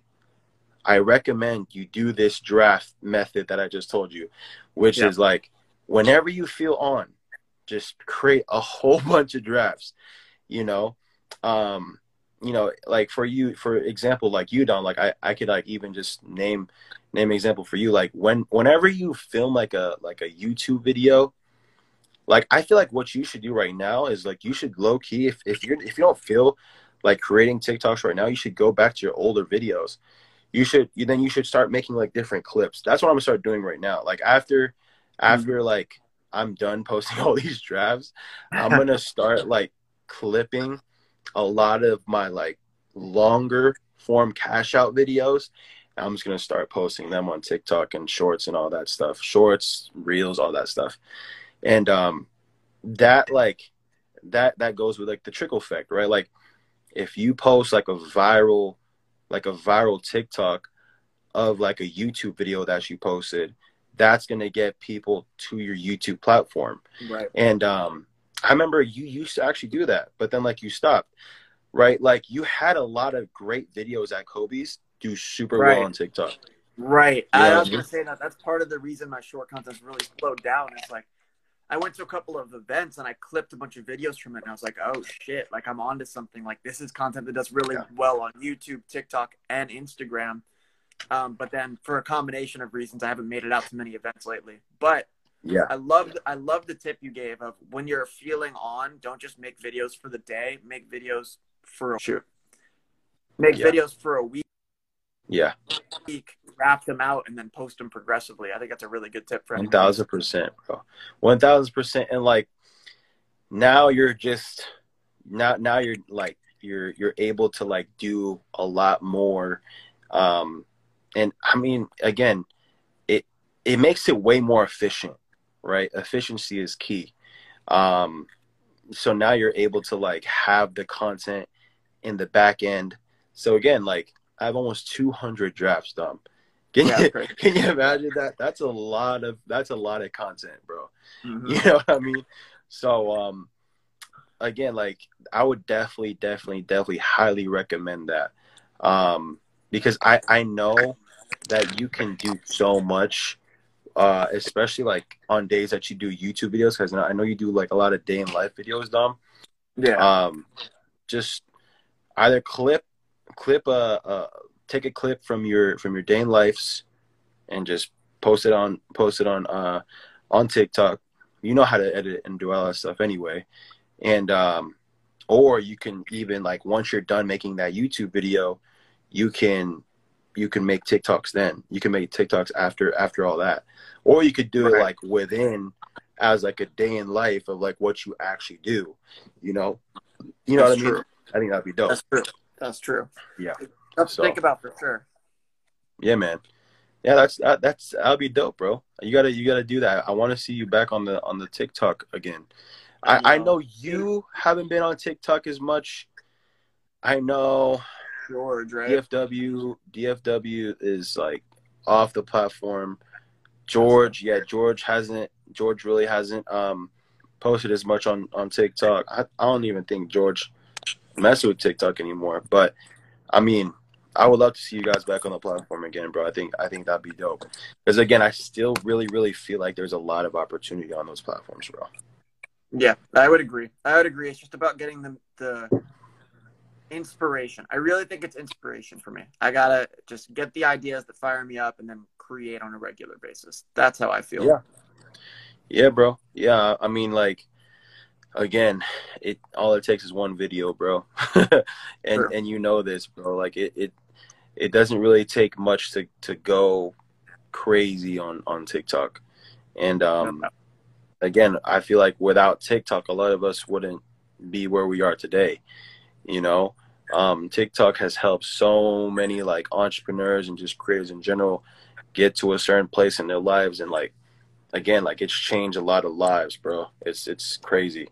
I recommend you do this draft method that I just told you, which Yeah. is like, whenever you feel on, just create a whole bunch of drafts, you know, um, you know, like for you, for example, like you, Don, like I, I could like even just name, name an example for you. Like when, whenever you film like a, like a YouTube video, like, I feel like what you should do right now is like, you should low key, if, if you're, if you don't feel like creating TikToks right now, you should go back to your older videos. You should, you, then you should start making like different clips. That's what I'm gonna start doing right now. Like after, after Mm-hmm. like I'm done posting all these drafts, I'm gonna start like clipping a lot of my like longer form cash out videos. I'm just gonna start posting them on TikTok and shorts and all that stuff, shorts, reels, all that stuff. And um, that like that that goes with like the trickle effect, right? Like if you post like a viral, like a viral TikTok of like a YouTube video that you posted, that's gonna get people to your YouTube platform. Right. And um, I remember you used to actually do that, but then like you stopped, right? Like you had a lot of great videos at Kobe's do super well Right. on TikTok. Right. You know I what was I mean? gonna say that that's part of the reason my short content's really slowed down. It's like I went to a couple of events and I clipped a bunch of videos from it, and I was like, oh shit, like I'm onto something. Like this is content that does really Yeah. well on YouTube, TikTok, and Instagram. Um, but then for a combination of reasons, I haven't made it out to many events lately. But Yeah. I love I love the tip you gave of when you're feeling on, don't just make videos for the day. Make videos for a shoot. Make Yeah. videos for a week, Yeah. week, wrap them out, and then post them progressively. I think that's a really good tip for One anyone thousand listening. percent, bro. One thousand percent. And like now you're just now now you're like you're you're able to like do a lot more. Um and I mean, again, it it makes it way more efficient, right? Efficiency is key. Um so now you're able to like have the content in the back end. So again, like I have almost two hundred drafts done. Can Yeah, you, great. can you imagine that? That's a lot of that's a lot of content, bro. Mm-hmm. You know what I mean? So um again, like I would definitely, definitely, definitely highly recommend that. Um because I, I know that you can do so much, uh, especially like on days that you do YouTube videos, because I know you do like a lot of day in life videos, Dom. Yeah. Um just either clip clip a, a take a clip from your from your day in lives and just post it on post it on uh on TikTok. You know how to edit and do all that stuff anyway. And um or you can even like once you're done making that YouTube video, you can you can make TikToks then. You can make TikToks after after all that. Or you could do it Right. like within as like a day in life of like what you actually do. You know? You know That's what I mean? true. I think that'd be dope. That's true. That's true. Yeah. Stuff to So think about for sure. yeah, man. Yeah, that's that, that's that'll be dope, bro. You gotta you gotta do that. I want to see you back on the on the TikTok again. I, I know you haven't been on TikTok as much. I know George, right? D F W D F W is like off the platform. George, yeah, George hasn't George really hasn't um posted as much on on TikTok. I, I don't even think George messes with TikTok anymore. But I mean, I would love to see you guys back on the platform again, bro. I think I think that'd be dope. Because again, I still really, really feel like there's a lot of opportunity on those platforms, bro. Yeah, I would agree. I would agree. It's just about getting the the inspiration. I really think it's inspiration for me. I gotta just get the ideas that fire me up and then create on a regular basis. That's how I feel. Yeah. Yeah, bro. Yeah, I mean, like, again, it all it takes is one video, bro. and True. and you know this, bro. Like it it it doesn't really take much to to go crazy on on TikTok. And um No. again, I feel like without TikTok, a lot of us wouldn't be where we are today. You know, um, TikTok has helped so many like entrepreneurs and just creators in general get to a certain place in their lives, and like again, like it's changed a lot of lives, bro. It's it's crazy.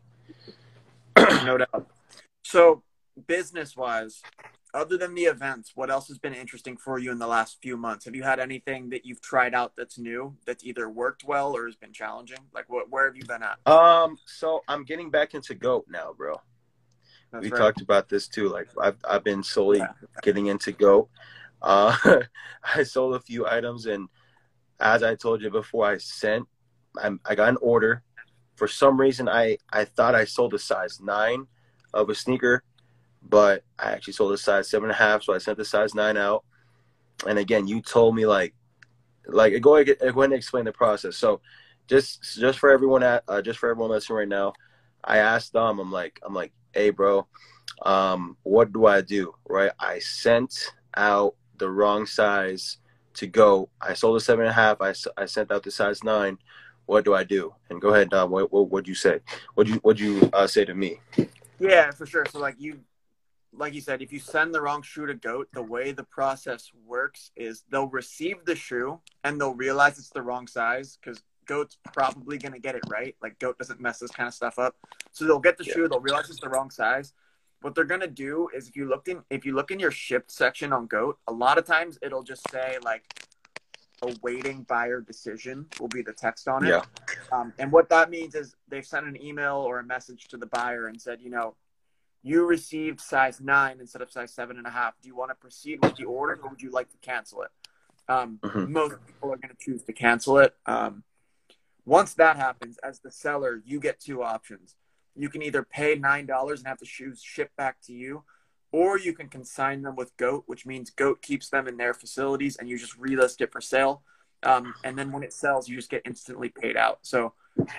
No doubt. So, business wise, other than the events, what else has been interesting for you in the last few months? Have you had anything that you've tried out that's new, that's either worked well or has been challenging? Like, what, where have you been at? Um, so I'm getting back into goat now, bro. That's We right. talked about this too. Like I've I've been slowly Yeah. getting into goat. Uh, I sold a few items, and as I told you before, I sent. I I got an order. For some reason, I I thought I sold a size nine of a sneaker, but I actually sold a size seven and a half. So I sent the size nine out. And again, you told me like like go ahead, go ahead and explain the process. So just just for everyone at uh, just for everyone listening right now, I asked Dom. I'm like I'm like, hey, bro, um, what do I do? Right? I sent out the wrong size to go. I sold a seven and a half. I, I sent out the size nine. What do I do? And go ahead, Dom. What what would you say? What you what you uh, say to me? Yeah, for sure. So like you, like you said, if you send the wrong shoe to GOAT, the way the process works is they'll receive the shoe and they'll realize it's the wrong size because GOAT's probably going to get it right. Like GOAT doesn't mess this kind of stuff up. So they'll get the Yeah. shoe, they'll realize it's the wrong size. What they're going to do is if you look in, if you look in your shipped section on GOAT, a lot of times it'll just say like awaiting buyer decision will be the text on it. Yeah. Um, and what that means is they've sent an email or a message to the buyer and said, you know, you received size nine instead of size seven and a half. Do you want to proceed with the order or would you like to cancel it? Um, Mm-hmm. Most people are going to choose to cancel it. Um, once that happens, as the seller, you get two options. You can either pay nine dollars and have the shoes shipped back to you, or you can consign them with GOAT, which means GOAT keeps them in their facilities and you just relist it for sale. Um, and then when it sells, you just get instantly paid out. So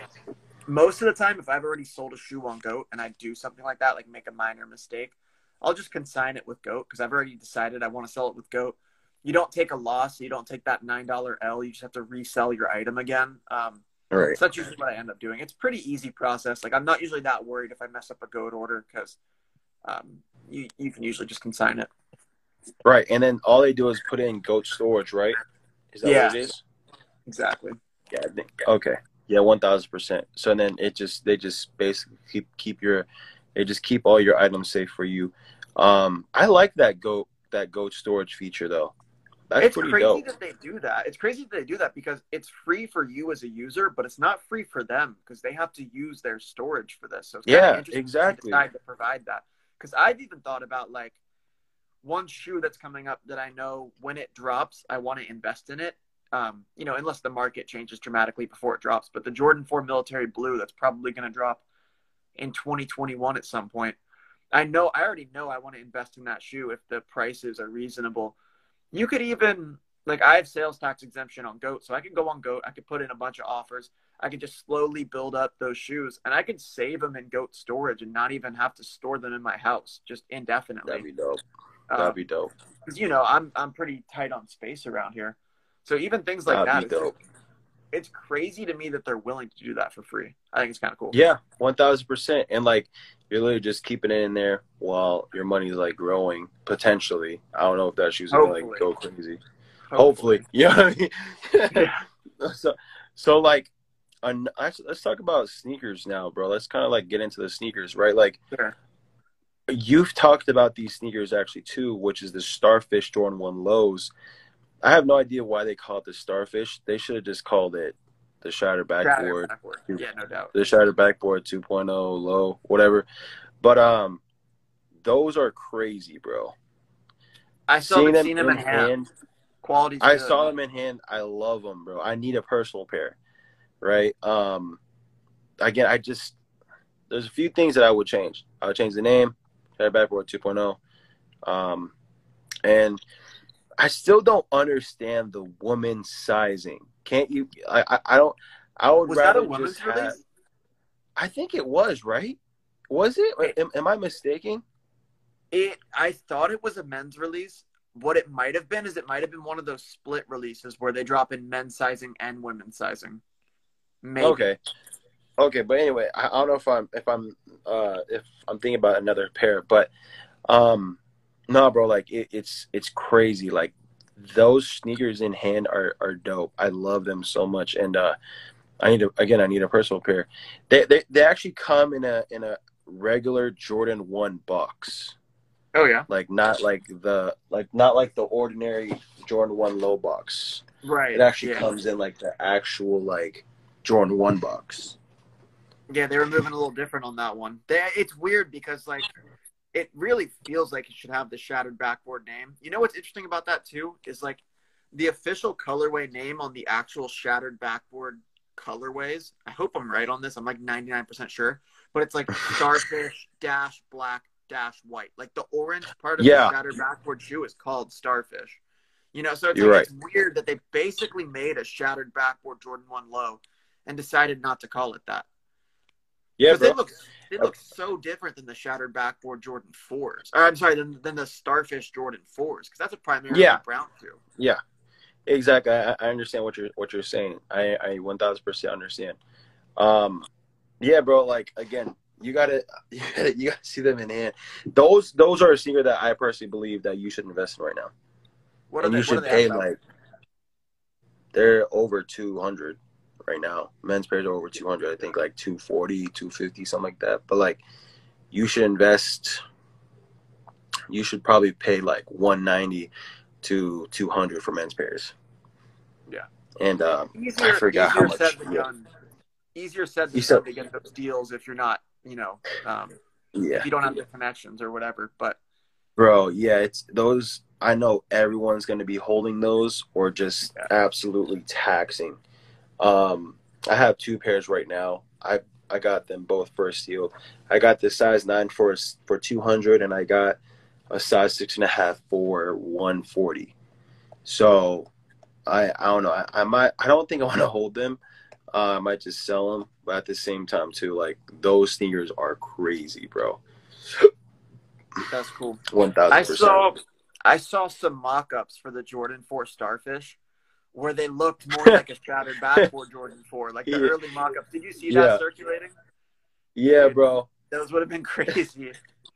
most of the time, if I've already sold a shoe on GOAT and I do something like that, like make a minor mistake, I'll just consign it with GOAT because I've already decided I want to sell it with GOAT. You don't take a loss. You don't take that nine dollar L. You just have to resell your item again. Um, All right. so that's usually what I end up doing. It's a pretty easy process. Like I'm not usually that worried if I mess up a GOAT order because um, you, you can usually just consign it. Right. And then all they do is put it in goat storage, right? Is that Yeah. what it is? Exactly. Yeah. I think, okay. Yeah, one thousand percent. So then it just they just basically keep keep your they just keep all your items safe for you. Um, I like that goat that goat storage feature though. That's It's pretty crazy dope. that they do that. It's crazy that they do that because it's free for you as a user, but it's not free for them because they have to use their storage for this. So it's kind of Yeah, interesting exactly. to decide to provide that. Because I've even thought about like one shoe that's coming up that I know when it drops, I want to invest in it. Um, you know, unless the market changes dramatically before it drops. But the Jordan four Military Blue, that's probably going to drop in twenty twenty-one at some point. I know, I already know I want to invest in that shoe if the prices are reasonable. You could even, like I have sales tax exemption on GOAT, so I could go on GOAT, I could put in a bunch of offers, I could just slowly build up those shoes, and I could save them in GOAT storage and not even have to store them in my house, just indefinitely. That'd be dope. That'd Um, be dope. Because, you know, I'm I'm pretty tight on space around here. So even things like That'd that, be it's, dope. it's crazy to me that they're willing to do that for free. I think it's kind of cool. Yeah, one thousand percent. And like you're literally just keeping it in there while your money's like growing potentially. I don't know if that shoe's gonna like Hopefully. go crazy. Hopefully. Hopefully. You know what I mean? Yeah. so so like un- let's talk about sneakers now, bro. Let's kind of like get into the sneakers, right? Like Sure. you've talked about these sneakers actually too, which is the Starfish Jordan one Lows. I have no idea why they call it the Starfish. They should have just called it the Shatter Backboard. Backward. Yeah, no doubt. The Shatter Backboard two point oh low, whatever. But um, those are crazy, bro. I still Seeing haven't them seen them in, in hand. hand, Quality's I good. saw them in hand. I love them, bro. I need a personal pair, right? Um, again, I just there's a few things that I would change. I would change the name, Shatter Backboard two point oh, um, and I still don't understand the woman's sizing. Can't you? I I, I don't. I would Was that rather a women's just have. release? I think it was, right? Was it? It- Am, am I mistaken? It. I thought it was a men's release. What it might have been is it might have been one of those split releases where they drop in men's sizing and women's sizing. Maybe. Okay. Okay, but anyway, I, I don't know if I'm if I'm uh if I'm thinking about another pair, but um no, bro, like it, it's it's crazy. Like those sneakers in hand are are dope. I love them so much, and uh I need to again I need a personal pair. They they they actually come in a in a regular Jordan one box. Oh yeah. Like not like the like not like the ordinary Jordan one low box. It Right. actually Yeah. comes in like the actual like Jordan one box. Yeah, they were moving a little different on that one. They, it's weird because like it really feels like it should have the Shattered Backboard name. You know what's interesting about that too is like the official colorway name on the actual Shattered Backboard colorways. I hope I'm right on this. I'm like ninety-nine percent sure, but it's like Starfish dash black dash white. Like the orange part of the Yeah, Shattered Backboard shoe is called Starfish. You know, so it's you're like right. it's weird that they basically made a Shattered Backboard Jordan one low and decided not to call it that. Yeah, Because they bro. look they look so different than the Shattered Backboard Jordan fours. Or, I'm sorry, than, than the Starfish Jordan fours, because that's a primarily Yeah, brown shoe. yeah, exactly. I, I understand what you're what you're saying. I I one thousand percent understand. Um, yeah, bro. Like again, you gotta you gotta you gotta see them in hand. Those those are a sneaker that I personally believe that you should invest in right now, What are and they? you What are should they at pay though? like they're over two hundred right now. Men's pairs are over two hundred. I think like two forty, two fifty, something like that. But like you should invest. You should probably pay like one ninety to two hundred for men's pairs. Yeah, And um, I easier forgot how easier much. said than Yeah, done. Easier said you than said done to get those deals if you're not, you know, um, if yeah, you don't have the connections or whatever. But bro. Yeah, it's those. I know everyone's going to be holding those or just yeah, absolutely taxing. Um, I have two pairs right now. I I got them both first sealed. I got the size nine for for two hundred, and I got a size six and a half for one forty. So I I don't know. I, I might. I don't think I want to hold them. Uh, I might just sell them. But at the same time, too, like those sneakers are crazy, bro. that's cool. One I thousand percent. saw I saw some mock-ups for the Jordan four Starfish where they looked more like a Shattered Backboard Jordan four, like the Yeah, early mock-ups. Did you see that yeah, circulating? yeah, Dude, bro. those would have been crazy.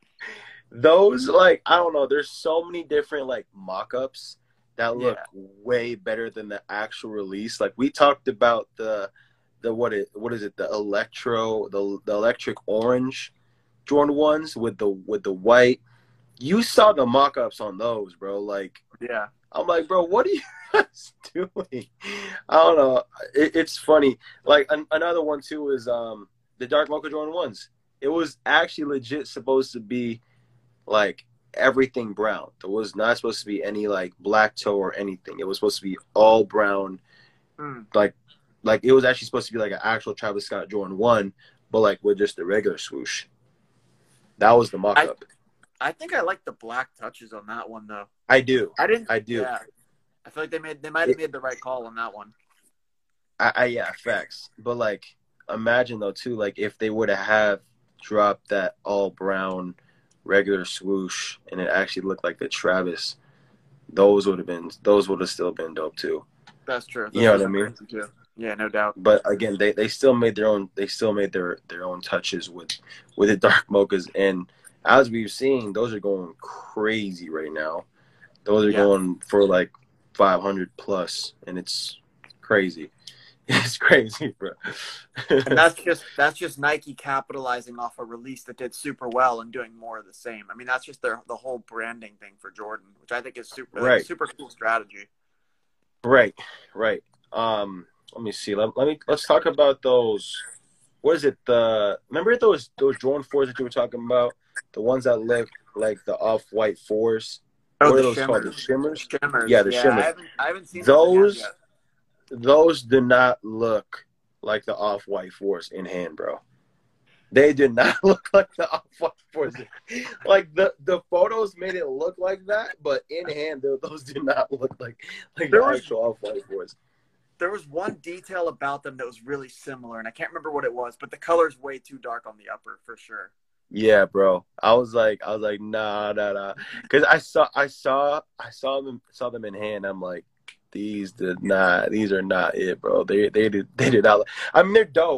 Those like I don't know. There's so many different like mock-ups that look Yeah. way better than the actual release. Like we talked about the the what it what is it the electro the the electric orange Jordan ones with the with the white. You saw the mock-ups on those, bro. Like Yeah. I'm like, bro, what are you guys doing? I don't know. It, it's funny. Like an, another one too is um the Dark Mocha Jordan ones. It was actually legit supposed to be like everything brown. There was not supposed to be any like black toe or anything. It was supposed to be all brown. Mm. Like like it was actually supposed to be like an actual Travis Scott Jordan one, but like with just the regular swoosh. That was the mock I up. I think I like the black touches on that one though. I do. I didn't. I do. Yeah. I feel like they made they might have It, made the right call on that one. I, I yeah, facts. But like imagine though too, like if they would have dropped that all brown regular swoosh and it actually looked like the Travis, those would have been those would have still been dope too. That's true. You Those know would what I have been mean? crazy too. Yeah, no doubt. But again, they, they still made their own they still made their, their own touches with with the dark mochas, and as we've seen, those are going crazy right now. Those are Yeah. going for like five hundred plus, and it's crazy. It's crazy, bro. And that's just that's just Nike capitalizing off a release that did super well and doing more of the same. I mean, that's just their the whole branding thing for Jordan, which I think is super like, Right, super cool strategy. right, right. Um, let me see. Let, let me let's talk about those. What is it? The remember those those Jordan fours that you were talking about? The ones that look like the off white fours. Oh, What are the those called? The shimmers. shimmers? Shimmers. Yeah, the Yeah, I shimmers. haven't I haven't seen those in hand Those yet. those do not look like the off white fours in hand, bro. They did not look like the off white fours. Like the, the photos made it look like that, but in hand, those did not look like like There the was actual off white fours. there was one detail about them that was really similar, and I can't remember what it was, but the color's way too dark on the upper for sure. Yeah, bro. I was like, I was like, nah, nah, nah, because I saw, I saw, I saw them, saw them in hand. I'm like, these did not, these are not it, bro. They, they did, they did not. I mean, they're dope,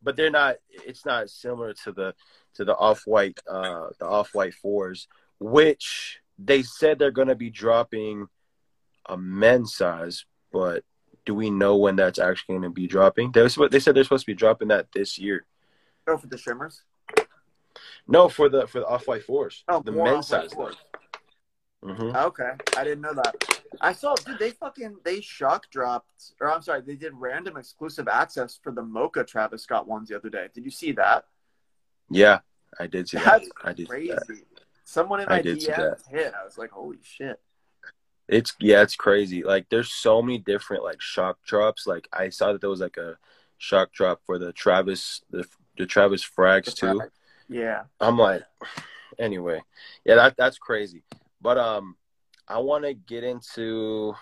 but they're not. It's not similar to the to the off white uh, the off white fours, which they said they're going to be dropping a men's size, but do we know when that's actually going to be dropping? They was, they said they're supposed to be dropping that this year. Oh, for the shimmers? No, for the for the off white fours. Oh, the more men's off-white size. fours. Mm-hmm. Okay, I didn't know that. I saw, dude, they fucking, they shock dropped, or I'm sorry, they did random exclusive access for the Mocha Travis Scott ones the other day. Did you see that? Yeah, I did see that. That's I did crazy. see that. Someone in my I did D see that. Ms hit. I was like, holy shit. It's yeah, it's crazy. Like there's so many different like shock drops. Like I saw that there was like a shock drop for the Travis the the Travis Frags The too. frag. Yeah. I'm like, anyway, yeah, that that's crazy. But um, I want to get into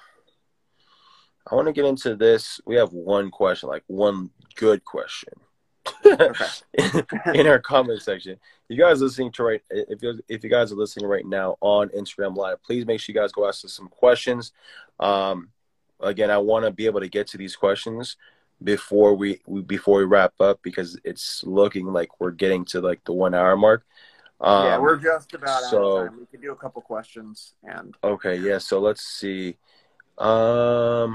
I want to get into this. We have one question, like one good question. Okay. In our comment section. You guys listening to right if you if you guys are listening right now on Instagram Live, please make sure you guys go ask us some questions. Um again, I want to be able to get to these questions before we, we before we wrap up because it's looking like we're getting to like the one hour mark. Um, yeah, we're just about so, out of time. We could do a couple questions and okay, yeah, so let's see. Um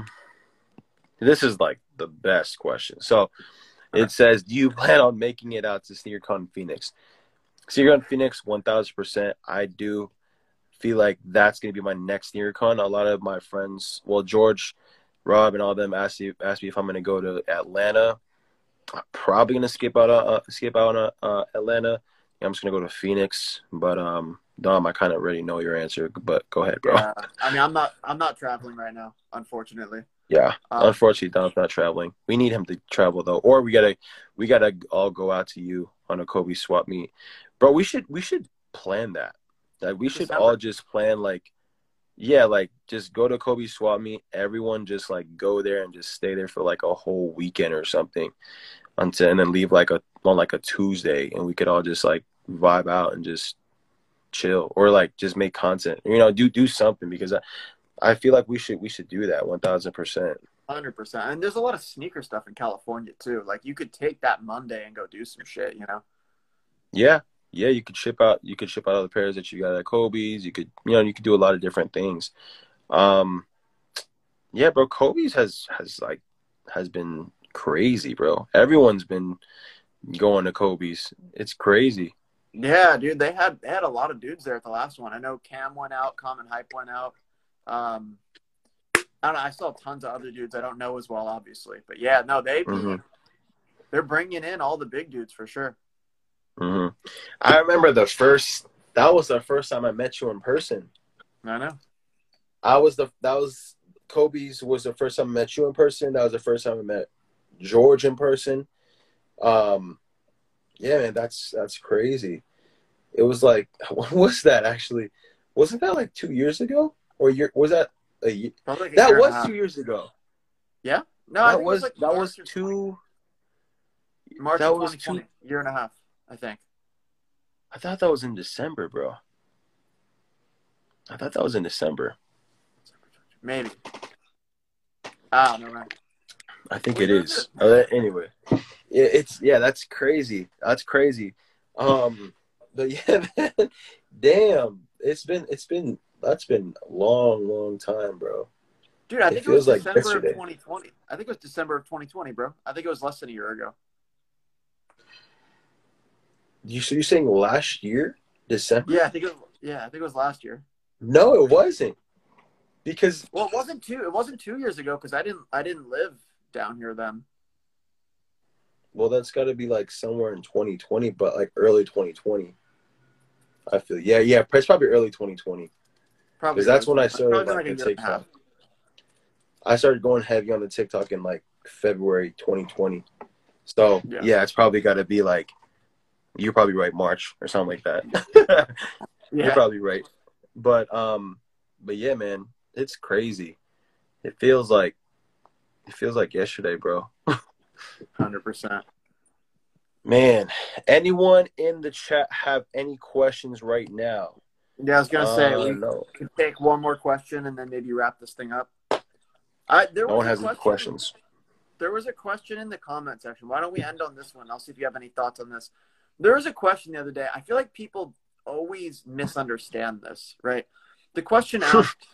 this is like the best question. So it says, do you plan on making it out to SneakerCon Phoenix? SneakerCon Phoenix, one thousand percent. I do feel like that's going to be my next SneakerCon. A lot of my friends, well, George, Rob, and all of them asked me, asked me if I'm going to go to Atlanta. I'm probably going to skip out uh, skip out on uh, Atlanta. I'm just going to go to Phoenix. But, um, Dom, I kind of already know your answer. But go ahead, bro. yeah. I mean, I'm not I'm not traveling right now, unfortunately. Yeah, Um, unfortunately, Dom's not traveling. We need him to travel though, or we gotta, we gotta all go out to you on a Kobe swap meet, bro. We should, we should plan that. Like we should December. all just plan like, yeah, like just go to Kobe swap meet. Everyone just like go there and just stay there for like a whole weekend or something, until and then leave like a on like a Tuesday, and we could all just like vibe out and just chill, or like just make content. You know, do do something because. I, I feel like we should we should do that one thousand percent. one hundred percent. And there's a lot of sneaker stuff in California too. Like you could take that Monday and go do some shit, you know? Yeah. Yeah, you could ship out you could ship out all the pairs that you got at Kobe's. You could you know, you could do a lot of different things. Um yeah, bro, Kobe's has has like has been crazy, bro. Everyone's been going to Kobe's. It's crazy. Yeah, dude. They had they had a lot of dudes there at the last one. I know Cam went out, Common Hype went out. Um, I don't know. I saw tons of other dudes I don't know as well, obviously, but yeah, no, they Mm-hmm. they're bringing in all the big dudes for sure. Mm-hmm. I remember the first. That was the first time I met you in person. I know. I was the that was Kobe's was the first time I met you in person. That was the first time I met George in person. Um, yeah, man, that's that's crazy. It was like, when was that actually? Wasn't that like two years ago? Or year, was that a year? Probably like a That year and a was half. two years ago. Yeah. No, I That think was it was like that March was of two. March that of was twenty twenty, two. year and a half, I think. I thought that was in December, bro. I thought that was in December. Maybe. I don't know, man. I think We it moved is. it. Uh, anyway, yeah, it's yeah, that's crazy. That's crazy. Um, but yeah, man, damn, it's been it's been that's been a long, long time, bro. Dude, I It think it was feels like December yesterday. of twenty twenty. I think it was December of twenty twenty, bro. I think it was less than a year ago. You so you're saying last year, December? Yeah, I think it was. Yeah, I think it was last year. No, it wasn't. Because Well, it wasn't two. It wasn't two years ago because I didn't. I didn't live down here then. well, that's got to be like somewhere in twenty twenty, but like early twenty twenty. I feel yeah, yeah. It's probably early twenty twenty Probably. because that's early when I twenty started probably like, like a the year and a half. TikTok. I started going heavy on the TikTok in like February twenty twenty. So Yeah. yeah, it's probably got to be like you're probably right, March or something like that. You're Yeah. probably right. But um, but yeah, man, it's crazy. It feels like it feels like yesterday, bro. Hundred percent. Man, anyone in the chat have any questions right now? Yeah, I was gonna say Uh, we no, could take one more question and then maybe wrap this thing up. I there no was one a has any question. questions. there was a question in the comment section. Why don't we end on this one? I'll see if you have any thoughts on this. There was a question the other day. I feel like people always misunderstand this, right? The question asked,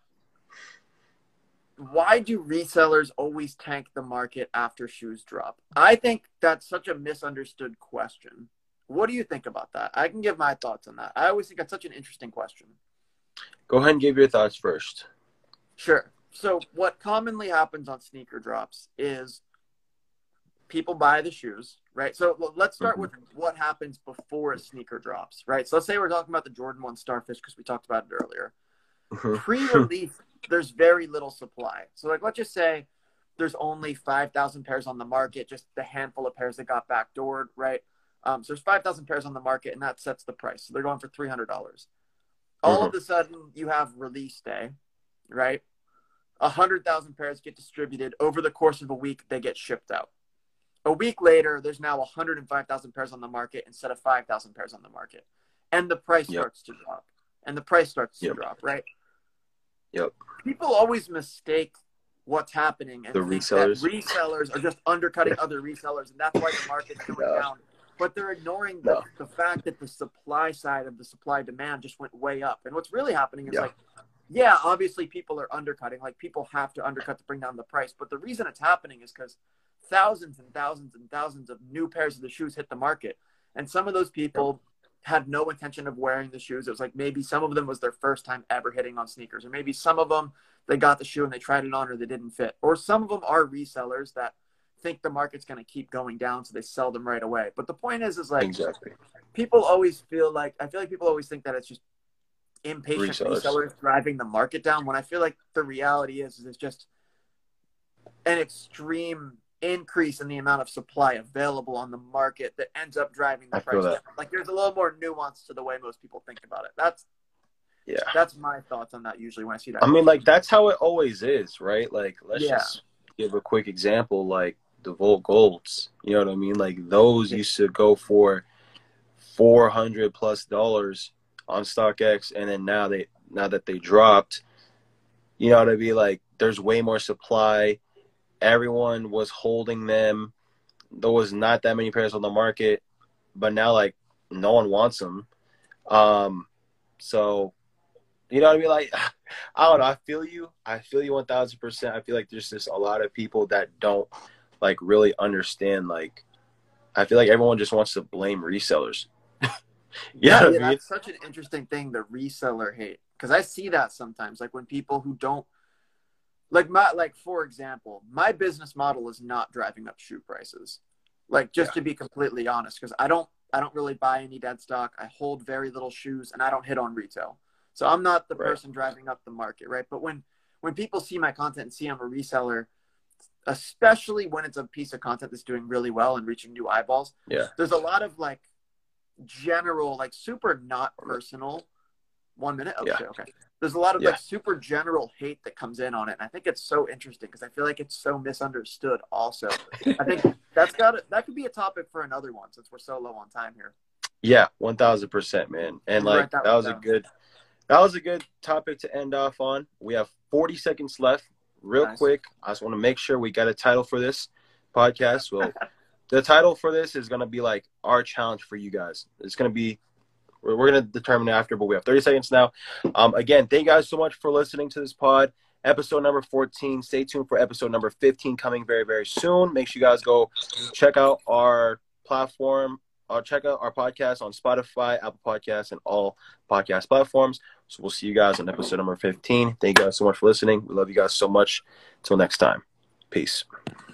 why do resellers always tank the market after shoes drop? I think that's such a misunderstood question. What do you think about that? I can give my thoughts on that. I always think that's such an interesting question. Go ahead and give your thoughts first. Sure. So what commonly happens on sneaker drops is people buy the shoes, right? So let's start mm-hmm. with what happens before a sneaker drops, right? So let's say we're talking about the Jordan one Starfish because we talked about it earlier. Mm-hmm. Pre-release, there's very little supply. So like, let's just say there's only five thousand pairs on the market, just the handful of pairs that got backdoored, right? Um, so there's five thousand pairs on the market, and that sets the price. So they're going for three hundred dollars. All mm-hmm. of a sudden, you have release day, right? one hundred thousand pairs get distributed. Over the course of a week, they get shipped out. A week later, there's now one hundred five thousand pairs on the market instead of five thousand pairs on the market. And the price yep. starts to drop. And the price starts to yep. drop, right? Yep. People always mistake what's happening and the think resellers. that resellers are just undercutting other resellers, and that's why the market's going no. down. But they're ignoring the, no. the fact that the supply side of the supply demand just went way up. And what's really happening is yeah. like, yeah, obviously people are undercutting. Like people have to undercut to bring down the price. But the reason it's happening is because thousands and thousands and thousands of new pairs of the shoes hit the market. And some of those people had no intention of wearing the shoes. It was like maybe some of them was their first time ever hitting on sneakers. Or maybe some of them, they got the shoe and they tried it on or they didn't fit. Or some of them are resellers that think the market's going to keep going down, so they sell them right away. But the point is, is like exactly. people always feel like, I feel like people always think that it's just impatient resellers. resellers driving the market down, when I feel like the reality is, is it's just an extreme increase in the amount of supply available on the market that ends up driving the I price feel down. Like there's a little more nuance to the way most people think about it. That's yeah. That's my thoughts on that usually when I see that. I mean, like that's how it always is, right? Like let's yeah. just give a quick example, like the Volt Golds, you know what I mean? Like those used to go for four hundred plus dollars on StockX, and then now they now that they dropped, you know what I mean? Like there's way more supply. Everyone was holding them. There was not that many pairs on the market, but now like no one wants them. Um, so you know what I mean? Like I don't know. I feel you. I feel you one thousand percent. I feel like there's just a lot of people that don't like really understand. Like I feel like everyone just wants to blame resellers. yeah, yeah, I mean? That's such an interesting thing, the reseller hate, because I see that sometimes, like when people who don't like my like for example, my business model is not driving up shoe prices. Like just yeah. to be completely honest, because I don't I don't really buy any dead stock. I hold very little shoes, and I don't hit on retail, so I'm not the right. person driving up the market, right? But when when people see my content and see I'm a reseller, especially when it's a piece of content that's doing really well and reaching new eyeballs, yeah, there's a lot of like general, like super not personal. One minute, okay, yeah. okay. There's a lot of yeah. like super general hate that comes in on it, and I think it's so interesting because I feel like it's so misunderstood. Also, I think that's got that could be a topic for another one since we're so low on time here. Yeah, one thousand percent, man. And like that, that was down. a good, that was a good topic to end off on. We have forty seconds left. Real nice. quick, I just want to make sure we got a title for this podcast. Well, the title for this is going to be like our challenge for you guys. It's going to be, we're, we're going to determine after, but we have thirty seconds now. Um, again, thank you guys so much for listening to this pod. Episode number fourteen. Stay tuned for episode number fifteen coming very, very soon. Make sure you guys go check out our platform. Uh, check out our podcast on Spotify, Apple Podcasts, and all podcast platforms. So we'll see you guys on episode number fifteen. Thank you guys so much for listening. We love you guys so much. Until next time. Peace.